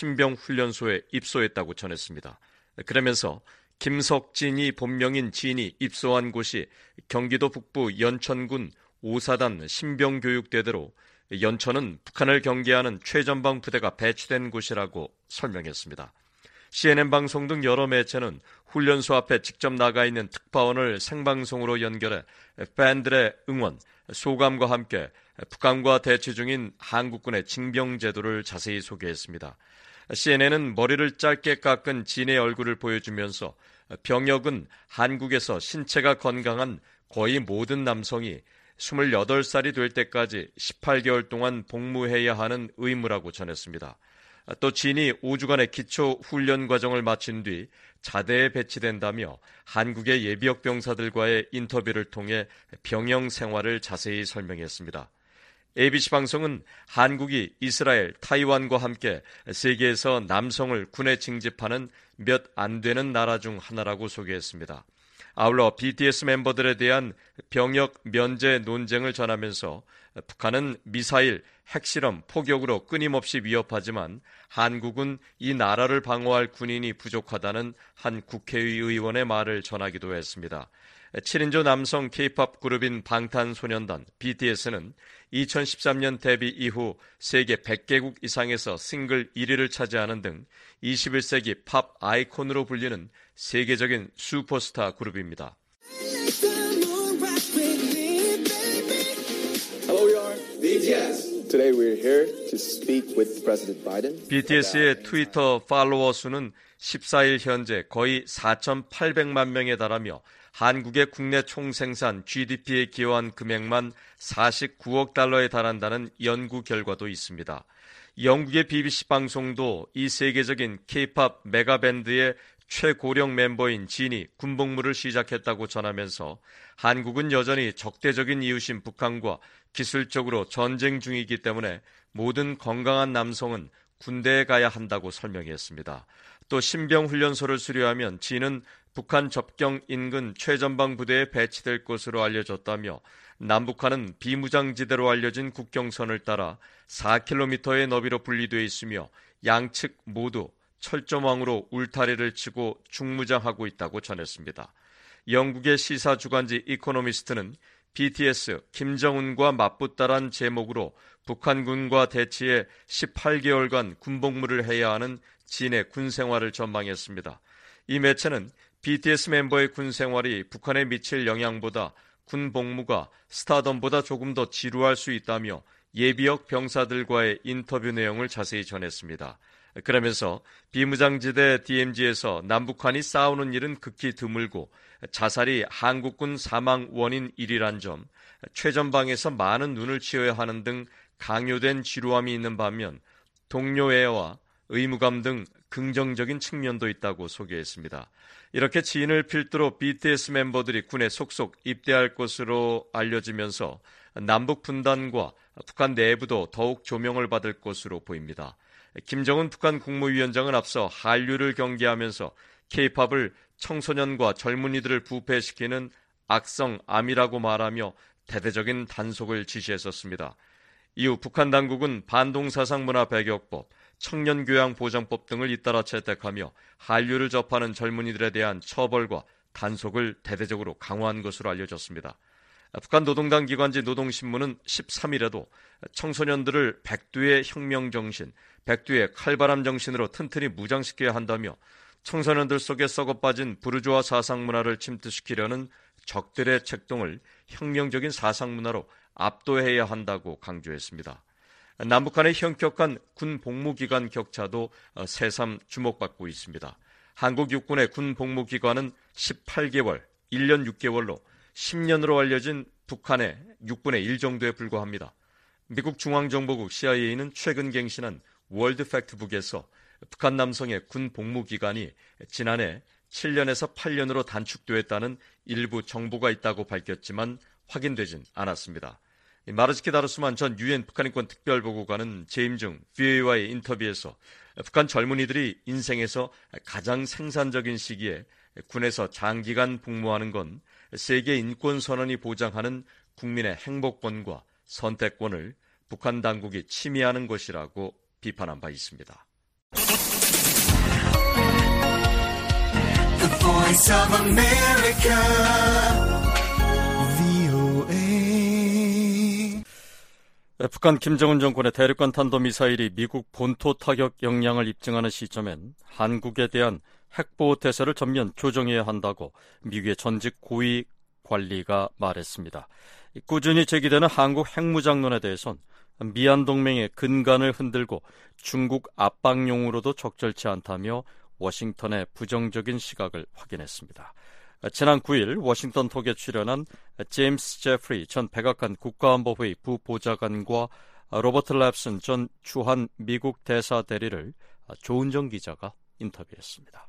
신병훈련소에 입소했다고 전했습니다. 그러면서 김석진이 본명인 진이 입소한 곳이 경기도 북부 연천군 오사단 신병교육대대로 연천은 북한을 경계하는 최전방 부대가 배치된 곳이라고 설명했습니다. 씨엔엔 방송 등 여러 매체는 훈련소 앞에 직접 나가 있는 특파원을 생방송으로 연결해 팬들의 응원, 소감과 함께 북한과 대치 중인 한국군의 징병제도를 자세히 소개했습니다. 씨엔엔은 머리를 짧게 깎은 진의 얼굴을 보여주면서 병역은 한국에서 신체가 건강한 거의 모든 남성이 스물여덟 살이 될 때까지 십팔 개월 동안 복무해야 하는 의무라고 전했습니다. 또 진이 오 주간의 기초 훈련 과정을 마친 뒤 자대에 배치된다며 한국의 예비역 병사들과의 인터뷰를 통해 병영 생활을 자세히 설명했습니다. 에이비씨 방송은 한국이 이스라엘, 타이완과 함께 세계에서 남성을 군에 징집하는 몇 안 되는 나라 중 하나라고 소개했습니다. 아울러 비티에스 멤버들에 대한 병역 면제 논쟁을 전하면서 북한은 미사일, 핵실험, 포격으로 끊임없이 위협하지만 한국은 이 나라를 방어할 군인이 부족하다는 한 국회의원의 말을 전하기도 했습니다. 칠 인조 남성 K-팝 그룹인 방탄소년단 비티에스는 이천십삼 년 데뷔 이후 세계 백 개국 이상에서 싱글 일 위를 차지하는 등 이십일 세기 팝 아이콘으로 불리는 세계적인 슈퍼스타 그룹입니다. Hello, we are 비티에스. Today we're here to speak with President Biden. 비티에스의 트위터 팔로워 수는 십사 일 현재 거의 사천팔백만 명에 달하며 한국의 국내 총생산 지디피에 기여한 금액만 사십구억 달러에 달한다는 연구 결과도 있습니다. 영국의 비비씨 방송도 이 세계적인 K-팝 메가밴드의 최고령 멤버인 진이 군복무를 시작했다고 전하면서 한국은 여전히 적대적인 이웃인 북한과 기술적으로 전쟁 중이기 때문에 모든 건강한 남성은 군대에 가야 한다고 설명했습니다. 또 신병훈련소를 수료하면 진은 북한 접경 인근 최전방 부대에 배치될 것으로 알려졌다며 남북한은 비무장지대로 알려진 국경선을 따라 사 킬로미터의 너비로 분리되어 있으며 양측 모두 철조망으로 울타리를 치고 중무장하고 있다고 전했습니다. 영국의 시사주간지 이코노미스트는 비티에스 김정은과 맞붙다란 제목으로 북한군과 대치해 십팔 개월간 군복무를 해야 하는 진의 군생활을 전망했습니다. 이 매체는 비티에스 멤버의 군생활이 북한에 미칠 영향보다 군복무가 스타덤보다 조금 더 지루할 수 있다며 예비역 병사들과의 인터뷰 내용을 자세히 전했습니다. 그러면서 비무장지대 디엠지에서 남북한이 싸우는 일은 극히 드물고 자살이 한국군 사망 원인 일위란 점, 최전방에서 많은 눈을 치어야 하는 등 강요된 지루함이 있는 반면 동료애와 의무감 등 긍정적인 측면도 있다고 소개했습니다. 이렇게 지인을 필두로 비티에스 멤버들이 군에 속속 입대할 것으로 알려지면서 남북 분단과 북한 내부도 더욱 조명을 받을 것으로 보입니다. 김정은 북한 국무위원장은 앞서 한류를 경계하면서 케이팝을 청소년과 젊은이들을 부패시키는 악성암이라고 말하며 대대적인 단속을 지시했었습니다. 이후 북한 당국은 반동사상문화배격법, 청년교양보장법 등을 잇따라 채택하며 한류를 접하는 젊은이들에 대한 처벌과 단속을 대대적으로 강화한 것으로 알려졌습니다. 북한 노동당 기관지 노동신문은 십삼 일에도 청소년들을 백두의 혁명정신, 백두의 칼바람 정신으로 튼튼히 무장시켜야 한다며 청소년들 속에 썩어빠진 부르주아 사상문화를 침투시키려는 적들의 책동을 혁명적인 사상문화로 압도해야 한다고 강조했습니다. 남북한의 현격한 군 복무기간 격차도 새삼 주목받고 있습니다. 한국 육군의 군 복무기간은 십팔 개월, 일 년 육 개월로 십 년으로 알려진 북한의 육분의 일 정도에 불과합니다. 미국 중앙정보국 씨아이에이는 최근 갱신한 월드 팩트북에서 북한 남성의 군 복무기간이 지난해 칠 년에서 팔 년으로 단축되었다는 일부 정보가 있다고 밝혔지만 확인되진 않았습니다. 마르즈키 다르스만 전 유엔 북한인권 특별보고관은 재임 중 브이오에이와의 인터뷰에서 북한 젊은이들이 인생에서 가장 생산적인 시기에 군에서 장기간 복무하는 건 세계 인권선언이 보장하는 국민의 행복권과 선택권을 북한 당국이 침해하는 것이라고 비판한 바 있습니다. The Voice of America, 브이오에이. 북한 김정은 정권의 대륙간 탄도미사일이 미국 본토 타격 역량을 입증하는 시점엔 한국에 대한 핵보호 태세를 전면 조정해야 한다고 미국의 전직 고위 관리가 말했습니다. 꾸준히 제기되는 한국 핵무장론에 대해선 미얀 동맹의 근간을 흔들고 중국 압박용으로도 적절치 않다며 워싱턴의 부정적인 시각을 확인했습니다. 지난 구 일 워싱턴 톡에 출연한 제임스 제프리 전 백악관 국가안보회의 부보좌관과 로버트 랩슨 전 주한 미국 대사 대리를 조은정 기자가 인터뷰했습니다.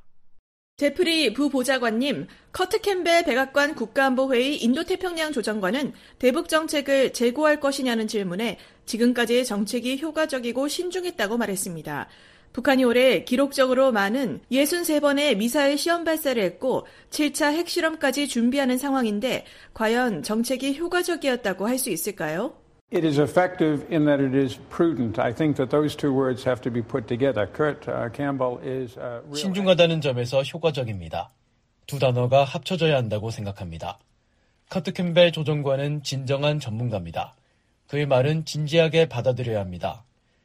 제프리 부보좌관님, 커트 캠벨 백악관 국가안보회의 인도태평양 조정관은 대북 정책을 재고할 것이냐는 질문에 지금까지의 정책이 효과적이고 신중했다고 말했습니다. 북한이 올해 기록적으로 많은 육십삼 번의 미사일 시험 발사를 했고 칠 차 핵실험까지 준비하는 상황인데 과연 정책이 효과적이었다고 할 수 있을까요? It is effective in that it is prudent. I think that those two words have to be put together. Kurt uh, Campbell is uh, real... 신중하다는 점에서 효과적입니다. 두 단어가 합쳐져야 한다고 생각합니다. 커트 캠벨 조정관은 진정한 전문가입니다. 그의 말은 진지하게 받아들여야 합니다.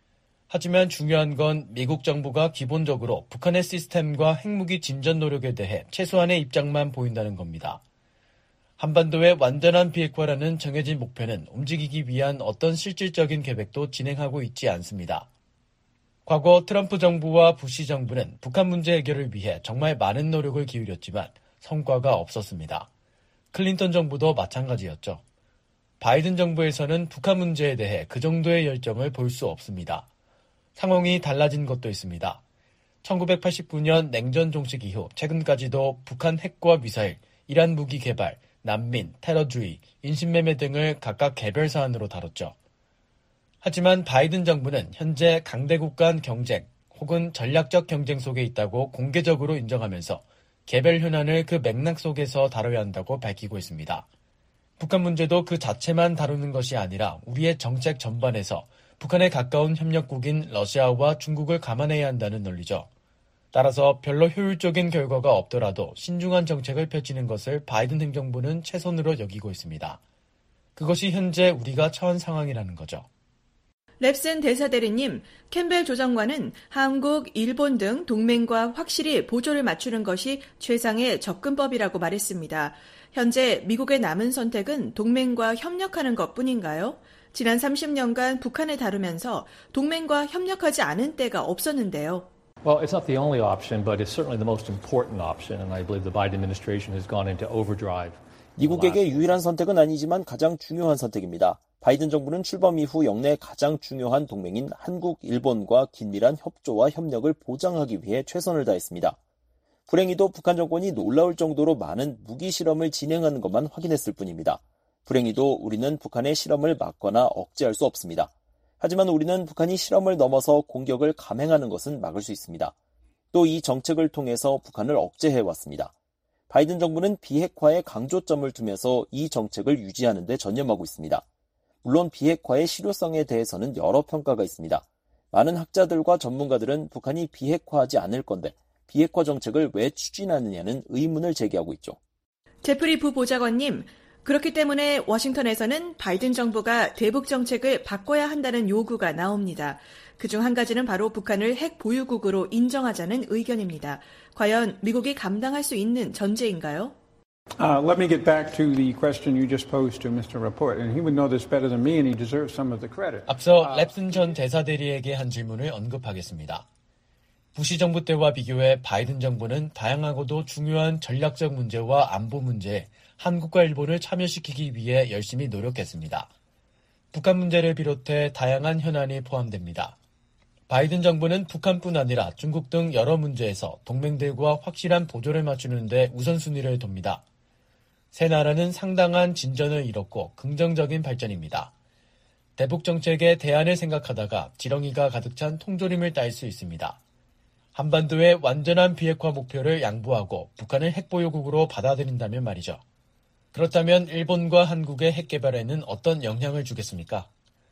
하지만 중요한 건 미국 정부가 기본적으로 북한의 시스템과 핵무기 진전 노력에 대해 최소한의 입장만 보인다는 겁니다. 한반도의 완전한 비핵화라는 정해진 목표는 움직이기 위한 어떤 실질적인 계획도 진행하고 있지 않습니다. 과거 트럼프 정부와 부시 정부는 북한 문제 해결을 위해 정말 많은 노력을 기울였지만 성과가 없었습니다. 클린턴 정부도 마찬가지였죠. 바이든 정부에서는 북한 문제에 대해 그 정도의 열정을 볼 수 없습니다. 상황이 달라진 것도 있습니다. 천구백팔십구 년 냉전 종식 이후 최근까지도 북한 핵과 미사일, 이란 무기 개발, 난민, 테러주의, 인신매매 등을 각각 개별 사안으로 다뤘죠. 하지만 바이든 정부는 현재 강대국 간 경쟁 혹은 전략적 경쟁 속에 있다고 공개적으로 인정하면서 개별 현안을 그 맥락 속에서 다뤄야 한다고 밝히고 있습니다. 북한 문제도 그 자체만 다루는 것이 아니라 우리의 정책 전반에서 북한에 가까운 협력국인 러시아와 중국을 감안해야 한다는 논리죠. 따라서 별로 효율적인 결과가 없더라도 신중한 정책을 펼치는 것을 바이든 행정부는 최선으로 여기고 있습니다. 그것이 현재 우리가 처한 상황이라는 거죠. 랩슨 대사대리님, 캠벨 조정관은 한국, 일본 등 동맹과 확실히 보조를 맞추는 것이 최상의 접근법이라고 말했습니다. 현재 미국의 남은 선택은 동맹과 협력하는 것뿐인가요? 지난 삼십 년간 북한을 다루면서 동맹과 협력하지 않은 때가 없었는데요. Well, it's not the only option, but it's certainly the most important option, and I believe the Biden administration has gone into overdrive. 미국에게 유일한 선택은 아니지만 가장 중요한 선택입니다. 바이든 정부는 출범 이후 영내 가장 중요한 동맹인 한국, 일본과 긴밀한 협조와 협력을 보장하기 위해 최선을 다했습니다. 불행히도 북한 정권이 놀라울 정도로 많은 무기 실험을 진행하는 것만 확인했을 뿐입니다. 불행히도 우리는 북한의 실험을 막거나 억제할 수 없습니다. 하지만 우리는 북한이 실험을 넘어서 공격을 감행하는 것은 막을 수 있습니다. 또 이 정책을 통해서 북한을 억제해왔습니다. 바이든 정부는 비핵화에 강조점을 두면서 이 정책을 유지하는 데 전념하고 있습니다. 물론 비핵화의 실효성에 대해서는 여러 평가가 있습니다. 많은 학자들과 전문가들은 북한이 비핵화하지 않을 건데 비핵화 정책을 왜 추진하느냐는 의문을 제기하고 있죠. 제프리 부보좌관님, 그렇기 때문에 워싱턴에서는 바이든 정부가 대북 정책을 바꿔야 한다는 요구가 나옵니다. 그중 한 가지는 바로 북한을 핵 보유국으로 인정하자는 의견입니다. 과연 미국이 감당할 수 있는 전제인가요? Uh, let me get back to the question you just posed to 미스터 Rapport, and he would know this better than me, and he deserves some of the credit. 앞서 랩슨 전 대사대리에게 한 질문을 언급하겠습니다. 부시 정부 때와 비교해 바이든 정부는 다양하고도 중요한 전략적 문제와 안보 문제에 한국과 일본을 참여시키기 위해 열심히 노력했습니다. 북한 문제를 비롯해 다양한 현안이 포함됩니다. 바이든 정부는 북한뿐 아니라 중국 등 여러 문제에서 동맹들과 확실한 보조를 맞추는 데 우선순위를 둡니다. 세 나라는 상당한 진전을 이뤘고 긍정적인 발전입니다. 대북 정책의 대안을 생각하다가 지렁이가 가득 찬 통조림을 딸 수 있습니다. 한반도의 완전한 비핵화 목표를 양보하고 북한을 핵보유국으로 받아들인다면 말이죠. 그렇다면 일본과 한국의 핵 개발에는 어떤 영향을 주겠습니까?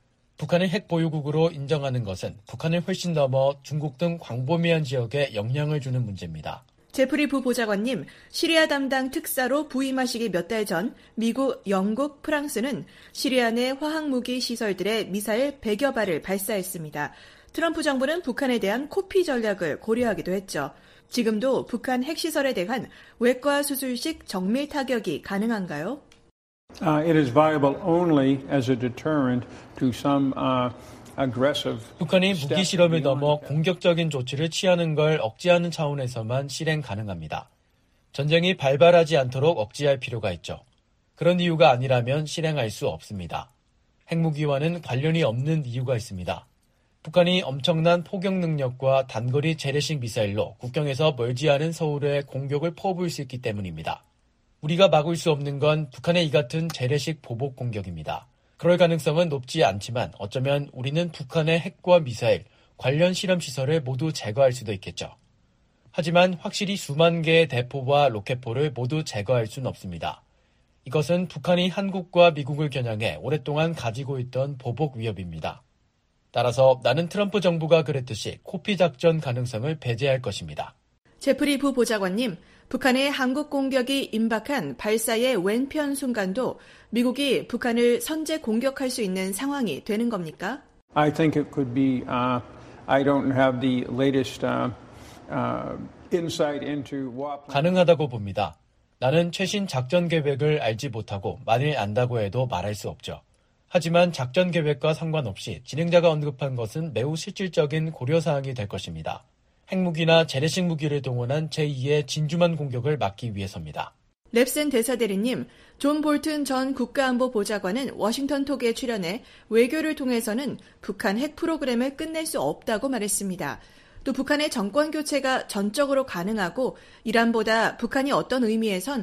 북한을 핵보유국으로 인정하는 것은 북한을 훨씬 넘어 중국 등 광범위한 지역에 영향을 주는 문제입니다. 제프리 부보좌관님, 시리아 담당 특사로 부임하시기 몇 달 전 미국, 영국, 프랑스는 시리아 내 화학무기 시설들의 미사일 백여 발을 발사했습니다. 트럼프 정부는 북한에 대한 코피 전략을 고려하기도 했죠. 지금도 북한 핵시설에 대한 외과 수술식 정밀 타격이 가능한가요? Uh, it is viable only as a deterrent to some uh, aggressive. 북한이 무기 실험을 넘어 공격적인 조치를 취하는 걸 억제하는 차원에서만 실행 가능합니다. 전쟁이 발발하지 않도록 억제할 필요가 있죠. 그런 이유가 아니라면 실행할 수 없습니다. 핵무기와는 관련이 없는 이유가 있습니다. 북한이 엄청난 포격 능력과 단거리 재래식 미사일로 국경에서 멀지 않은 서울에 공격을 퍼부을 수 있기 때문입니다. 우리가 막을 수 없는 건 북한의 이 같은 재래식 보복 공격입니다. 그럴 가능성은 높지 않지만 어쩌면 우리는 북한의 핵과 미사일, 관련 실험시설을 모두 제거할 수도 있겠죠. 하지만 확실히 수만 개의 대포와 로켓포를 모두 제거할 수는 없습니다. 이것은 북한이 한국과 미국을 겨냥해 오랫동안 가지고 있던 보복 위협입니다. 따라서 나는 트럼프 정부가 그랬듯이 코피 작전 가능성을 배제할 것입니다. 제프리 부보좌관님, 북한의 한국 공격이 임박한 발사의 왼편 순간도 미국이 북한을 선제 공격할 수 있는 상황이 되는 겁니까? I think it could be. Uh, I don't have the latest uh, uh, insight into what. 가능하다고 봅니다. 나는 최신 작전 계획을 알지 못하고 만일 안다고 해도 말할 수 없죠. 하지만 작전 계획과 상관없이 진행자가 언급한 것은 매우 실질적인 고려사항이 될 것입니다. 핵무기나 재래식 무기를 동원한 제이의 진주만 공격을 막기 위해서입니다. 랩슨 대사대리님, 존 볼튼 전 국가안보보좌관은 워싱턴 톡에 출연해 외교를 통해서는 북한 핵 프로그램을 끝낼 수 없다고 말했습니다. 또 북한의 정권교체가 전적으로 가능하고 이란보다 북한이 어떤 의미에선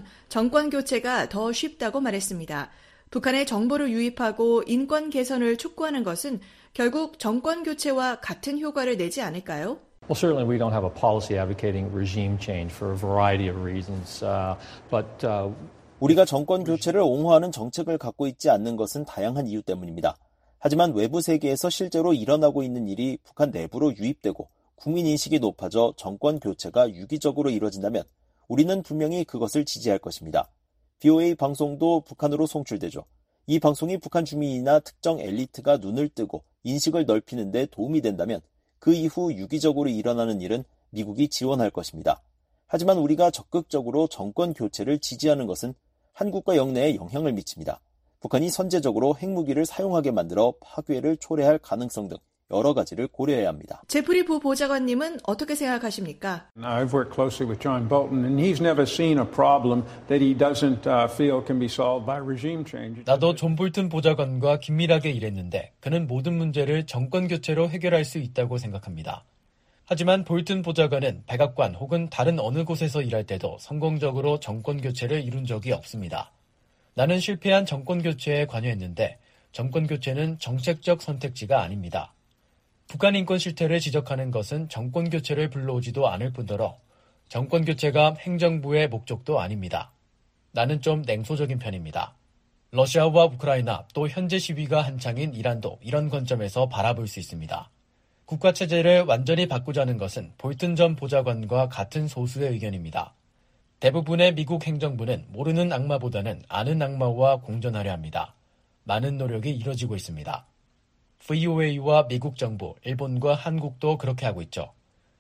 정권교체가 더 쉽다고 말했습니다. 북한의 정보를 유입하고 인권 개선을 촉구하는 것은 결국 정권교체와 같은 효과를 내지 않을까요? Well, certainly we don't have a policy advocating regime change for a variety of reasons, uh, but uh, 우리가 정권 교체를 옹호하는 정책을 갖고 있지 않는 것은 다양한 이유 때문입니다. 하지만 외부 세계에서 실제로 일어나고 있는 일이 북한 내부로 유입되고 국민인식이 높아져 정권 교체가 유기적으로 이뤄진다면 우리는 분명히 그것을 지지할 것입니다. 브이오에이 방송도 북한으로 송출되죠. 이 방송이 북한 주민이나 특정 엘리트가 눈을 뜨고 인식을 넓히는 데 도움이 된다면 그 이후 유기적으로 일어나는 일은 미국이 지원할 것입니다. 하지만 우리가 적극적으로 정권 교체를 지지하는 것은 한국과 영내에 영향을 미칩니다. 북한이 선제적으로 핵무기를 사용하게 만들어 파괴를 초래할 가능성 등 여러 가지를 고려해야 합니다. 제프리 부보좌관님은 어떻게 생각하십니까? I've worked closely with John Bolton, and he's never seen a problem that he doesn't uh, feel can be solved by regime change. 나도 존 볼튼 보좌관과 긴밀하게 일했는데 그는 모든 문제를 정권 교체로 해결할 수 있다고 생각합니다. 하지만 볼튼 보좌관은 백악관 혹은 다른 어느 곳에서 일할 때도 성공적으로 정권 교체를 이룬 적이 없습니다. 나는 실패한 정권 교체에 관여했는데 정권 교체는 정책적 선택지가 아닙니다. 북한 인권 실태를 지적하는 것은 정권 교체를 불러오지도 않을 뿐더러 정권 교체가 행정부의 목적도 아닙니다. 나는 좀 냉소적인 편입니다. 러시아와 우크라이나 또 현재 시위가 한창인 이란도 이런 관점에서 바라볼 수 있습니다. 국가체제를 완전히 바꾸자는 것은 볼튼 전 보좌관과 같은 소수의 의견입니다. 대부분의 미국 행정부는 모르는 악마보다는 아는 악마와 공존하려 합니다. 많은 노력이 이뤄지고 있습니다. 브이오에이와 미국 정부, 일본과 한국도 그렇게 하고 있죠.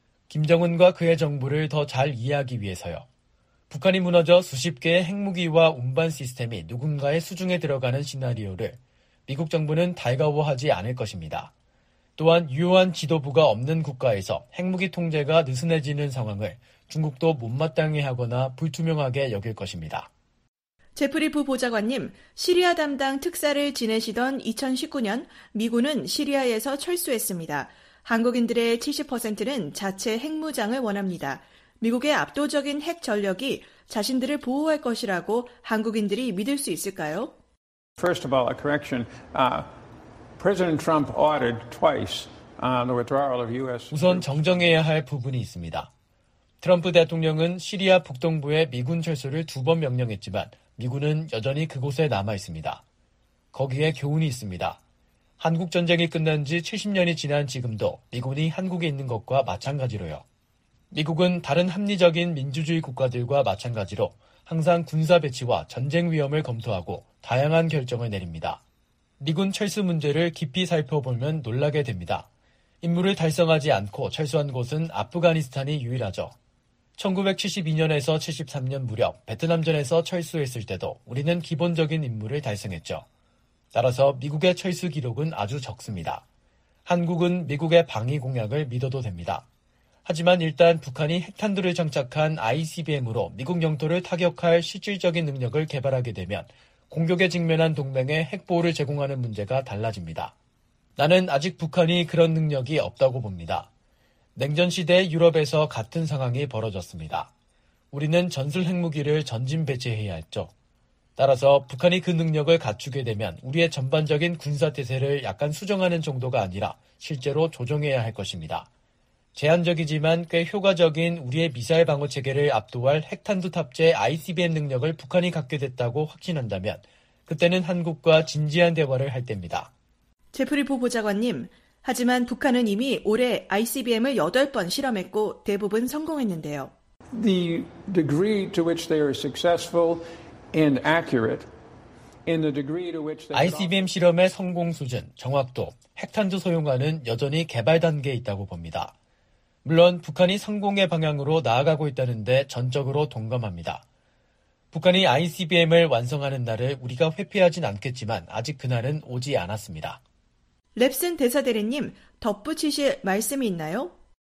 김정은과 그의 정부를 더 잘 이해하기 위해서요. 북한이 무너져 수십 개의 핵무기와 운반 시스템이 누군가의 수중에 들어가는 시나리오를 미국 정부는 달가워하지 않을 것입니다. 또한 유효한 지도부가 없는 국가에서 핵무기 통제가 느슨해지는 상황을 중국도 못마땅해 하거나 불투명하게 여길 것입니다. 제프리 부보좌관님, 시리아 담당 특사를 지내시던 이천십구 년 미군은 시리아에서 철수했습니다. 한국인들의 칠십 퍼센트는 자체 핵무장을 원합니다. 미국의 압도적인 핵 전력이 자신들을 보호할 것이라고 한국인들이 믿을 수 있을까요? First of all, a correction. Uh, President Trump ordered twice uh, the withdrawal of U S. 우선 정정해야 할 부분이 있습니다. 트럼프 대통령은 시리아 북동부의 미군 철수를 두 번 명령했지만 미군은 여전히 그곳에 남아 있습니다. 거기에 교훈이 있습니다. 한국 전쟁이 끝난 지 칠십 년이 지난 지금도 미군이 한국에 있는 것과 마찬가지로요. 미국은 다른 합리적인 민주주의 국가들과 마찬가지로 항상 군사 배치와 전쟁 위험을 검토하고 다양한 결정을 내립니다. 미군 철수 문제를 깊이 살펴보면 놀라게 됩니다. 임무를 달성하지 않고 철수한 곳은 아프가니스탄이 유일하죠. 천구백칠십이 년에서 칠십삼 년 무렵 베트남전에서 철수했을 때도 우리는 기본적인 임무를 달성했죠. 따라서 미국의 철수 기록은 아주 적습니다. 한국은 미국의 방위 공약을 믿어도 됩니다. 하지만 일단 북한이 핵탄두를 장착한 아이씨비엠으로 미국 영토를 타격할 실질적인 능력을 개발하게 되면 공격에 직면한 동맹에 핵보호를 제공하는 문제가 달라집니다. 나는 아직 북한이 그런 능력이 없다고 봅니다. 냉전 시대 유럽에서 같은 상황이 벌어졌습니다. 우리는 전술 핵무기를 전진 배치해야 했죠. 따라서 북한이 그 능력을 갖추게 되면 우리의 전반적인 군사태세를 약간 수정하는 정도가 아니라 실제로 조정해야 할 것입니다. 제한적이지만 꽤 효과적인 우리의 미사일 방어 체계를 압도할 핵탄두 탑재 아이씨비엠 능력을 북한이 갖게 됐다고 확신한다면 그때는 한국과 진지한 대화를 할 때입니다. 제프리 부보좌관님, 하지만 북한은 이미 올해 아이씨비엠을 여덟 번 실험했고 대부분 성공했는데요. The degree to which they are successful and accurate in the degree to which they 아이씨비엠 실험의 성공 수준, 정확도, 핵탄두 소용화는 여전히 개발 단계에 있다고 봅니다. 물론 북한이 성공의 방향으로 나아가고 있다는데 전적으로 동감합니다. 북한이 아이씨비엠을 완성하는 날을 우리가 회피하진 않겠지만 아직 그날은 오지 않았습니다. 랩슨 대사대리님, 덧붙이실 말씀이 있나요?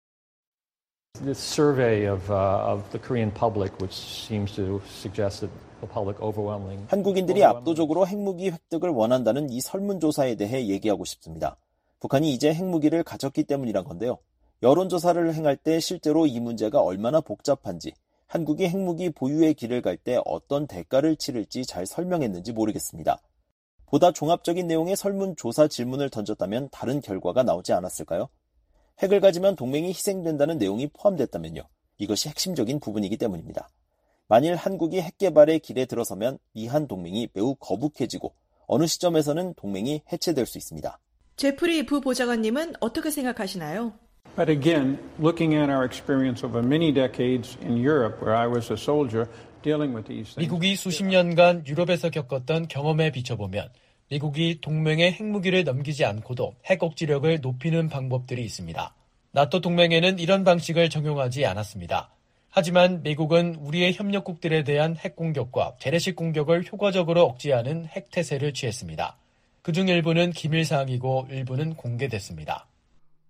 This survey of, uh, of the Korean public, which seems to suggest that the public overwhelming. 한국인들이 압도적으로 핵무기 획득을 원한다는 이 설문조사에 대해 얘기하고 싶습니다. 북한이 이제 핵무기를 가졌기 때문이란 건데요. 여론조사를 행할 때 실제로 이 문제가 얼마나 복잡한지, 한국이 핵무기 보유의 길을 갈 때 어떤 대가를 치를지 잘 설명했는지 모르겠습니다. 보다 종합적인 내용의 설문조사 질문을 던졌다면 다른 결과가 나오지 않았을까요? 핵을 가지면 동맹이 희생된다는 내용이 포함됐다면요. 이것이 핵심적인 부분이기 때문입니다. 만일 한국이 핵 개발의 길에 들어서면 미한 동맹이 매우 거북해지고 어느 시점에서는 동맹이 해체될 수 있습니다. 제프리 부보좌관님은 어떻게 생각하시나요? But again, looking at our experience over many decades in Europe, where I was a soldier dealing with these things. 미국이 수십 년간 유럽에서 겪었던 경험에 비춰보면 미국이 동맹에 핵무기를 넘기지 않고도 핵 억지력을 높이는 방법들이 있습니다. 나토 동맹에는 이런 방식을 적용하지 않았습니다. 하지만 미국은 우리의 협력국들에 대한 핵 공격과 재래식 공격을 효과적으로 억제하는 핵 태세를 취했습니다. 그중 일부는 기밀사항이고 일부는 공개됐습니다.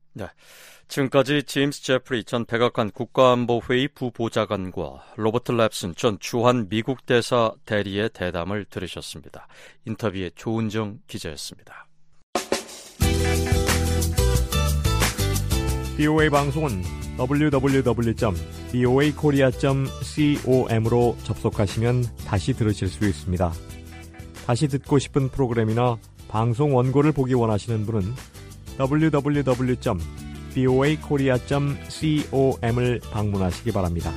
네, 지금까지 제임스 제프리 전 백악관 국가안보회의 부보좌관과 로버트 랩슨 전 주한 미국 대사 대리의 대담을 들으셨습니다. 인터뷰의 조은정 기자였습니다. 비오에이 방송은 더블유 더블유 더블유 점 비오에이 코리아 점 com으로 접속하시면 다시 들으실 수 있습니다. 다시 듣고 싶은 프로그램이나 방송 원고를 보기 원하시는 분은 더블유 더블유 더블유 점 비오에이 코리아 점 com을 방문하시기 바랍니다.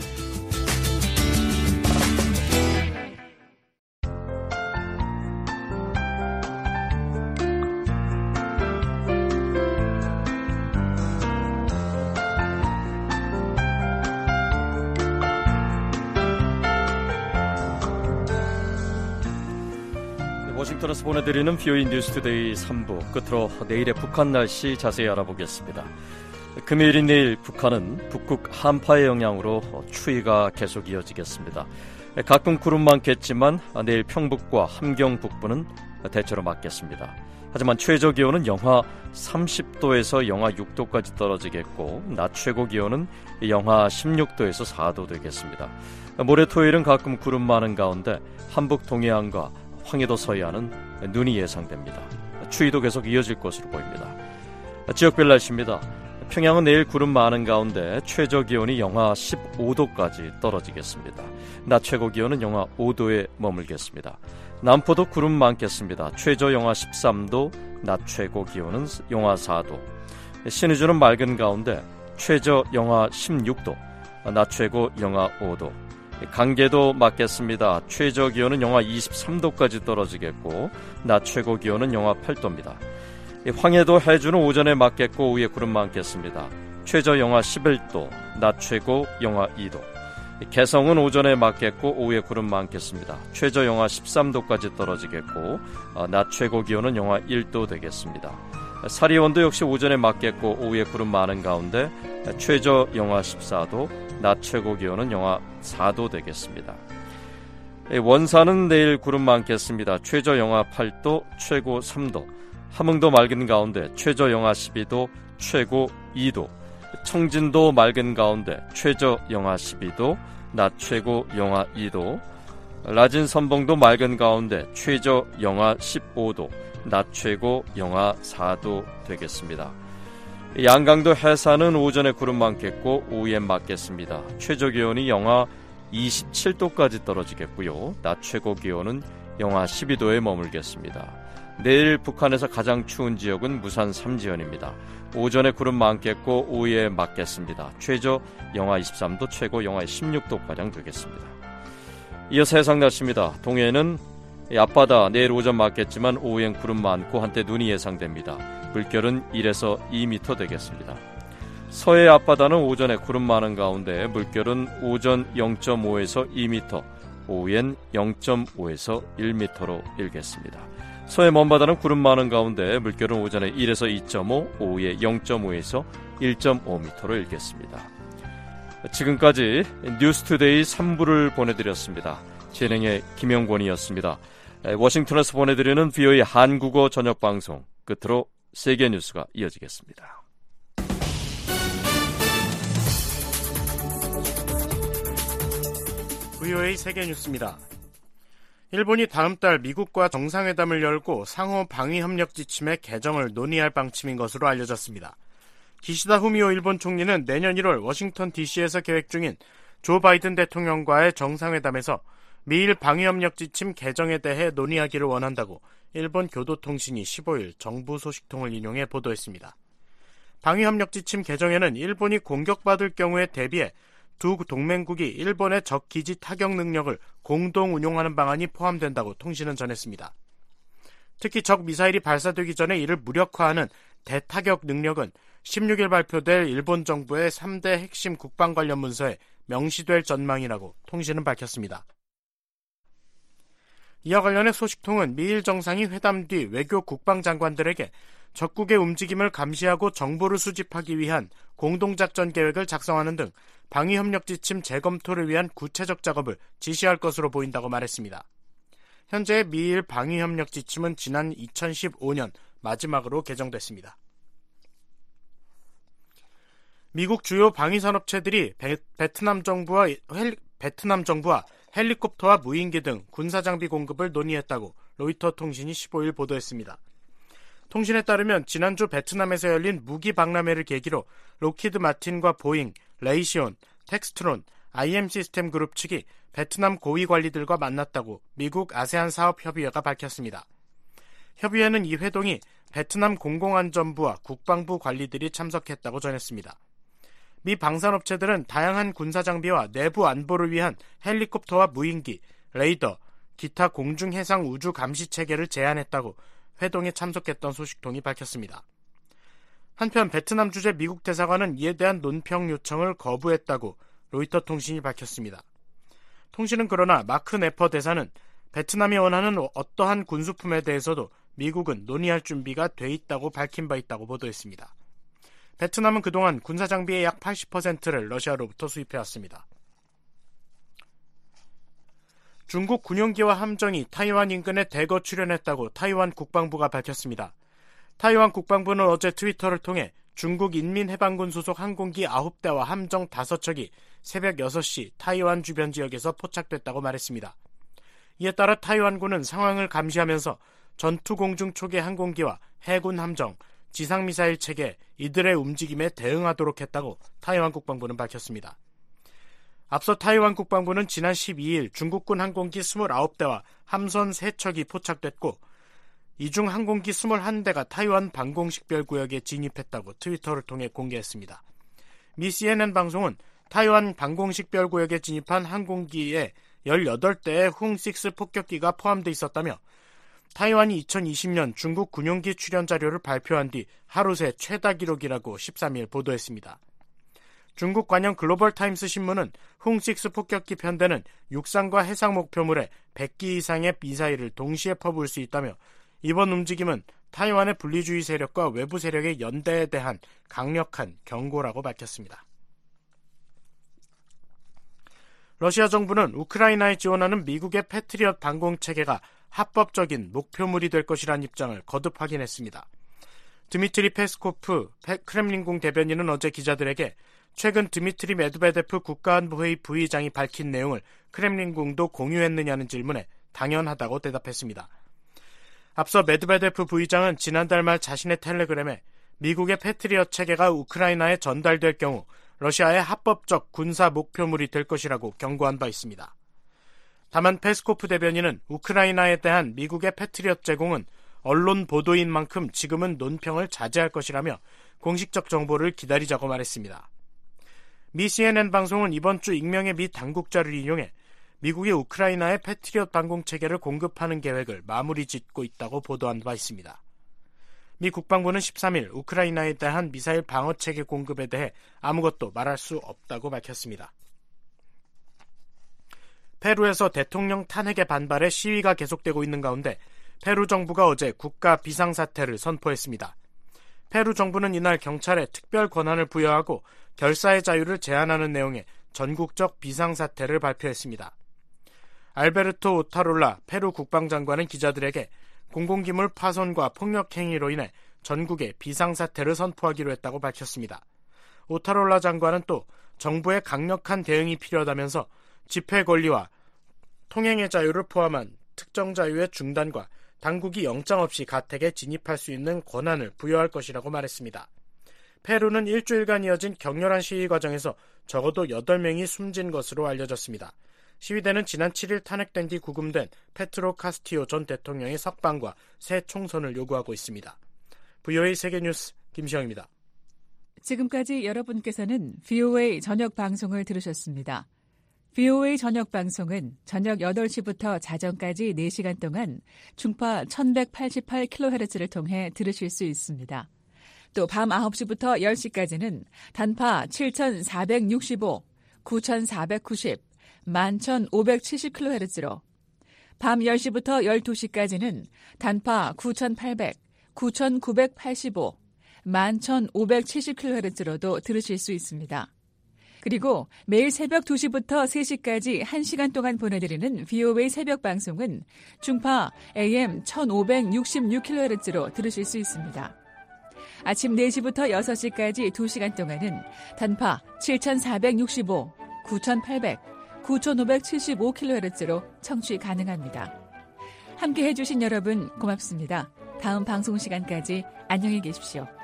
워싱턴에서 보내드리는 비오에이 뉴스투데이 삼 부 끝으로 내일의 북한 날씨 자세히 알아보겠습니다. 금요일인 내일 북한은 북극 한파의 영향으로 추위가 계속 이어지겠습니다. 가끔 구름 많겠지만 내일 평북과 함경 북부는 대체로 맑겠습니다. 하지만 최저 기온은 영하 삼십 도에서 영하 육 도까지 떨어지겠고 낮 최고 기온은 영하 십육 도에서 사 도 되겠습니다. 모레 토요일은 가끔 구름 많은 가운데 한북 동해안과 황해도 서해안은 눈이 예상됩니다. 추위도 계속 이어질 것으로 보입니다. 지역별 날씨입니다. 평양은 내일 구름 많은 가운데 최저 기온이 영하 십오 도까지 떨어지겠습니다. 낮 최고 기온은 영하 오 도에 머물겠습니다. 남포도 구름 많겠습니다. 최저 영하 십삼 도, 낮 최고 기온은 영하 사 도. 신의주는 맑은 가운데 최저 영하 십육 도, 낮 최고 영하 오 도. 강계도 맑겠습니다. 최저 기온은 영하 이십삼 도까지 떨어지겠고 낮 최고 기온은 영하 팔 도입니다. 황해도 해주는 오전에 맑겠고 오후에 구름 많겠습니다. 최저 영하 십일 도, 낮 최고 영하 이 도. 개성은 오전에 맑겠고 오후에 구름 많겠습니다. 최저 영하 십삼 도까지 떨어지겠고 낮 최고 기온은 영하 일 도 되겠습니다. 사리 온도 역시 오전에 맑겠고 오후에 구름 많은 가운데 최저 영하 십사 도, 낮 최고 기온은 영하 사 도 되겠습니다. 원산은 내일 구름 많겠습니다. 최저 영하 팔 도, 최고 삼 도. 함흥도 맑은 가운데 최저 영하 십이 도, 최고 이 도. 청진도 맑은 가운데 최저 영하 십이 도, 낮 최고 영하 이 도. 라진 선봉도 맑은 가운데 최저 영하 십오 도, 낮 최고 영하 사 도 되겠습니다. 양강도 해산은 오전에 구름 많겠고 오후엔 맑겠습니다. 최저 기온이 영하 이십칠 도까지 떨어지겠고요. 낮 최고 기온은 영하 십이 도에 머물겠습니다. 내일 북한에서 가장 추운 지역은 무산 삼지연입니다. 오전에 구름 많겠고 오후에 맑겠습니다. 최저 영하 이십삼 도, 최고 영하 십육 도가량 되겠습니다. 이어서 해상 날씨입니다. 동해는 앞바다 내일 오전 맑겠지만 오후엔 구름 많고 한때 눈이 예상됩니다. 물결은 일에서 이 미터 되겠습니다. 서해 앞바다는 오전에 구름 많은 가운데 물결은 오전 영 점 오에서 이 미터, 오후엔 영 점 오에서 일 미터로 일겠습니다. 서해 먼바다는 구름 많은 가운데 물결은 오전에 일에서 이 점 오, 오후에 영 점 오에서 일 점 오 미터로 일겠습니다. 지금까지 뉴스투데이 삼 부를 보내드렸습니다. 진행의 김영권이었습니다. 워싱턴에서 보내드리는 비오에이 한국어 저녁방송 끝으로 세계 뉴스가 이어지겠습니다. 비오에이 세계 뉴스입니다. 일본이 다음 달 미국과 정상회담을 열고 상호 방위 협력 지침의 개정을 논의할 방침인 것으로 알려졌습니다. 기시다 후미오 일본 총리는 내년 일월 워싱턴 디씨에서 계획 중인 조 바이든 대통령과의 정상회담에서 미일 방위협력 지침 개정에 대해 논의하기를 원한다고 일본 교도통신이 십오일 정부 소식통을 인용해 보도했습니다. 방위협력 지침 개정에는 일본이 공격받을 경우에 대비해 두 동맹국이 일본의 적기지 타격 능력을 공동 운용하는 방안이 포함된다고 통신은 전했습니다. 특히 적 미사일이 발사되기 전에 이를 무력화하는 대타격 능력은 십육일 발표될 일본 정부의 삼 대 핵심 국방 관련 문서에 명시될 전망이라고 통신은 밝혔습니다. 이와 관련해 소식통은 미일 정상이 회담 뒤 외교 국방장관들에게 적국의 움직임을 감시하고 정보를 수집하기 위한 공동작전 계획을 작성하는 등 방위협력 지침 재검토를 위한 구체적 작업을 지시할 것으로 보인다고 말했습니다. 현재 미일 방위협력 지침은 지난 이천십오년 마지막으로 개정됐습니다. 미국 주요 방위산업체들이 베, 베트남 정부와 헬, 베트남 정부와 헬리콥터와 무인기 등 군사장비 공급을 논의했다고 로이터 통신이 십오일 보도했습니다. 통신에 따르면 지난주 베트남에서 열린 무기 박람회를 계기로 록히드 마틴과 보잉, 레이시온, 텍스트론, 아이엠 시스템 그룹 측이 베트남 고위 관리들과 만났다고 미국 아세안 사업협의회가 밝혔습니다. 협의회는 이 회동이 베트남 공공안전부와 국방부 관리들이 참석했다고 전했습니다. 미 방산업체들은 다양한 군사장비와 내부 안보를 위한 헬리콥터와 무인기, 레이더, 기타 공중해상 우주 감시 체계를 제안했다고 회동에 참석했던 소식통이 밝혔습니다. 한편 베트남 주재 미국 대사관은 이에 대한 논평 요청을 거부했다고 로이터 통신이 밝혔습니다. 통신은 그러나 마크 네퍼 대사는 베트남이 원하는 어떠한 군수품에 대해서도 미국은 논의할 준비가 돼 있다고 밝힌 바 있다고 보도했습니다. 베트남은 그동안 군사장비의 약 팔십 퍼센트를 러시아로부터 수입해왔습니다. 중국 군용기와 함정이 타이완 인근에 대거 출현했다고 타이완 국방부가 밝혔습니다. 타이완 국방부는 어제 트위터를 통해 중국 인민해방군 소속 항공기 아홉 대와 함정 다섯 척이 새벽 여섯 시 타이완 주변 지역에서 포착됐다고 말했습니다. 이에 따라 타이완군은 상황을 감시하면서 전투공중 초계 항공기와 해군 함정, 지상미사일 체계, 이들의 움직임에 대응하도록 했다고 타이완 국방부는 밝혔습니다. 앞서 타이완 국방부는 지난 십이일 중국군 항공기 이십구 대와 함선 세 척이 포착됐고 이 중 항공기 이십일 대가 타이완 방공식별구역에 진입했다고 트위터를 통해 공개했습니다. 미 씨엔엔 방송은 타이완 방공식별구역에 진입한 항공기에 열여덟 대의 홍육 폭격기가 포함되어 있었다며 타이완이 이천이십 년 중국 군용기 출현 자료를 발표한 뒤 하루 새 최다 기록이라고 십삼일 보도했습니다. 중국 관영 글로벌타임스 신문은 홍육 폭격기 편대는 육상과 해상 목표물에 백 기 이상의 미사일을 동시에 퍼부을 수 있다며 이번 움직임은 타이완의 분리주의 세력과 외부 세력의 연대에 대한 강력한 경고라고 밝혔습니다. 러시아 정부는 우크라이나에 지원하는 미국의 패트리엇 방공체계가 합법적인 목표물이 될 것이라는 입장을 거듭 확인했습니다. 드미트리 페스코프 크렘린궁 대변인은 어제 기자들에게 최근 드미트리 메드베데프 국가안보회의 부의장이 밝힌 내용을 크렘린궁도 공유했느냐는 질문에 당연하다고 대답했습니다. 앞서 메드베데프 부의장은 지난달 말 자신의 텔레그램에 미국의 패트리엇 체계가 우크라이나에 전달될 경우 러시아의 합법적 군사 목표물이 될 것이라고 경고한 바 있습니다. 다만 페스코프 대변인은 우크라이나에 대한 미국의 패트리엇 제공은 언론 보도인 만큼 지금은 논평을 자제할 것이라며 공식적 정보를 기다리자고 말했습니다. 미 씨엔엔 방송은 이번 주 익명의 미 당국자를 인용해 미국이 우크라이나에 패트리엇 방공체계를 공급하는 계획을 마무리 짓고 있다고 보도한 바 있습니다. 미 국방부는 십삼일 우크라이나에 대한 미사일 방어체계 공급에 대해 아무것도 말할 수 없다고 밝혔습니다. 페루에서 대통령 탄핵에 반발해 시위가 계속되고 있는 가운데 페루 정부가 어제 국가 비상사태를 선포했습니다. 페루 정부는 이날 경찰에 특별 권한을 부여하고 결사의 자유를 제한하는 내용의 전국적 비상사태를 발표했습니다. 알베르토 오타롤라 페루 국방장관은 기자들에게 공공기물 파손과 폭력 행위로 인해 전국에 비상사태를 선포하기로 했다고 밝혔습니다. 오타롤라 장관은 또 정부의 강력한 대응이 필요하다면서 집회 권리와 통행의 자유를 포함한 특정 자유의 중단과 당국이 영장 없이 가택에 진입할 수 있는 권한을 부여할 것이라고 말했습니다. 페루는 일주일간 이어진 격렬한 시위 과정에서 적어도 여덟 명이 숨진 것으로 알려졌습니다. 시위대는 지난 칠일 탄핵된 뒤 구금된 페트로 카스티오 전 대통령의 석방과 새 총선을 요구하고 있습니다. 브이오에이 세계뉴스 김시영입니다. 지금까지 여러분께서는 브이오에이 저녁 방송을 들으셨습니다. 브이오에이 저녁 방송은 저녁 여덟 시부터 자정까지 네 시간 동안 중파 천백팔십팔 킬로헤르츠를 통해 들으실 수 있습니다. 또 밤 아홉 시부터 열 시까지는 단파 칠천사백육십오, 구천사백구십, 만 천오백칠십 킬로헤르츠로 밤 열 시부터 열두 시까지는 단파 구천팔백, 구천구백팔십오, 만 천오백칠십 킬로헤르츠로도 들으실 수 있습니다. 그리고 매일 새벽 두 시부터 세 시까지 한 시간 동안 보내드리는 브이오에이 새벽 방송은 중파 에이엠 천오백육십육 킬로헤르츠로 들으실 수 있습니다. 아침 네 시부터 여섯 시까지 두 시간 동안은 단파 칠천사백육십오, 구천팔백, 구천오백칠십오 킬로헤르츠로 청취 가능합니다. 함께 해주신 여러분 고맙습니다. 다음 방송 시간까지 안녕히 계십시오.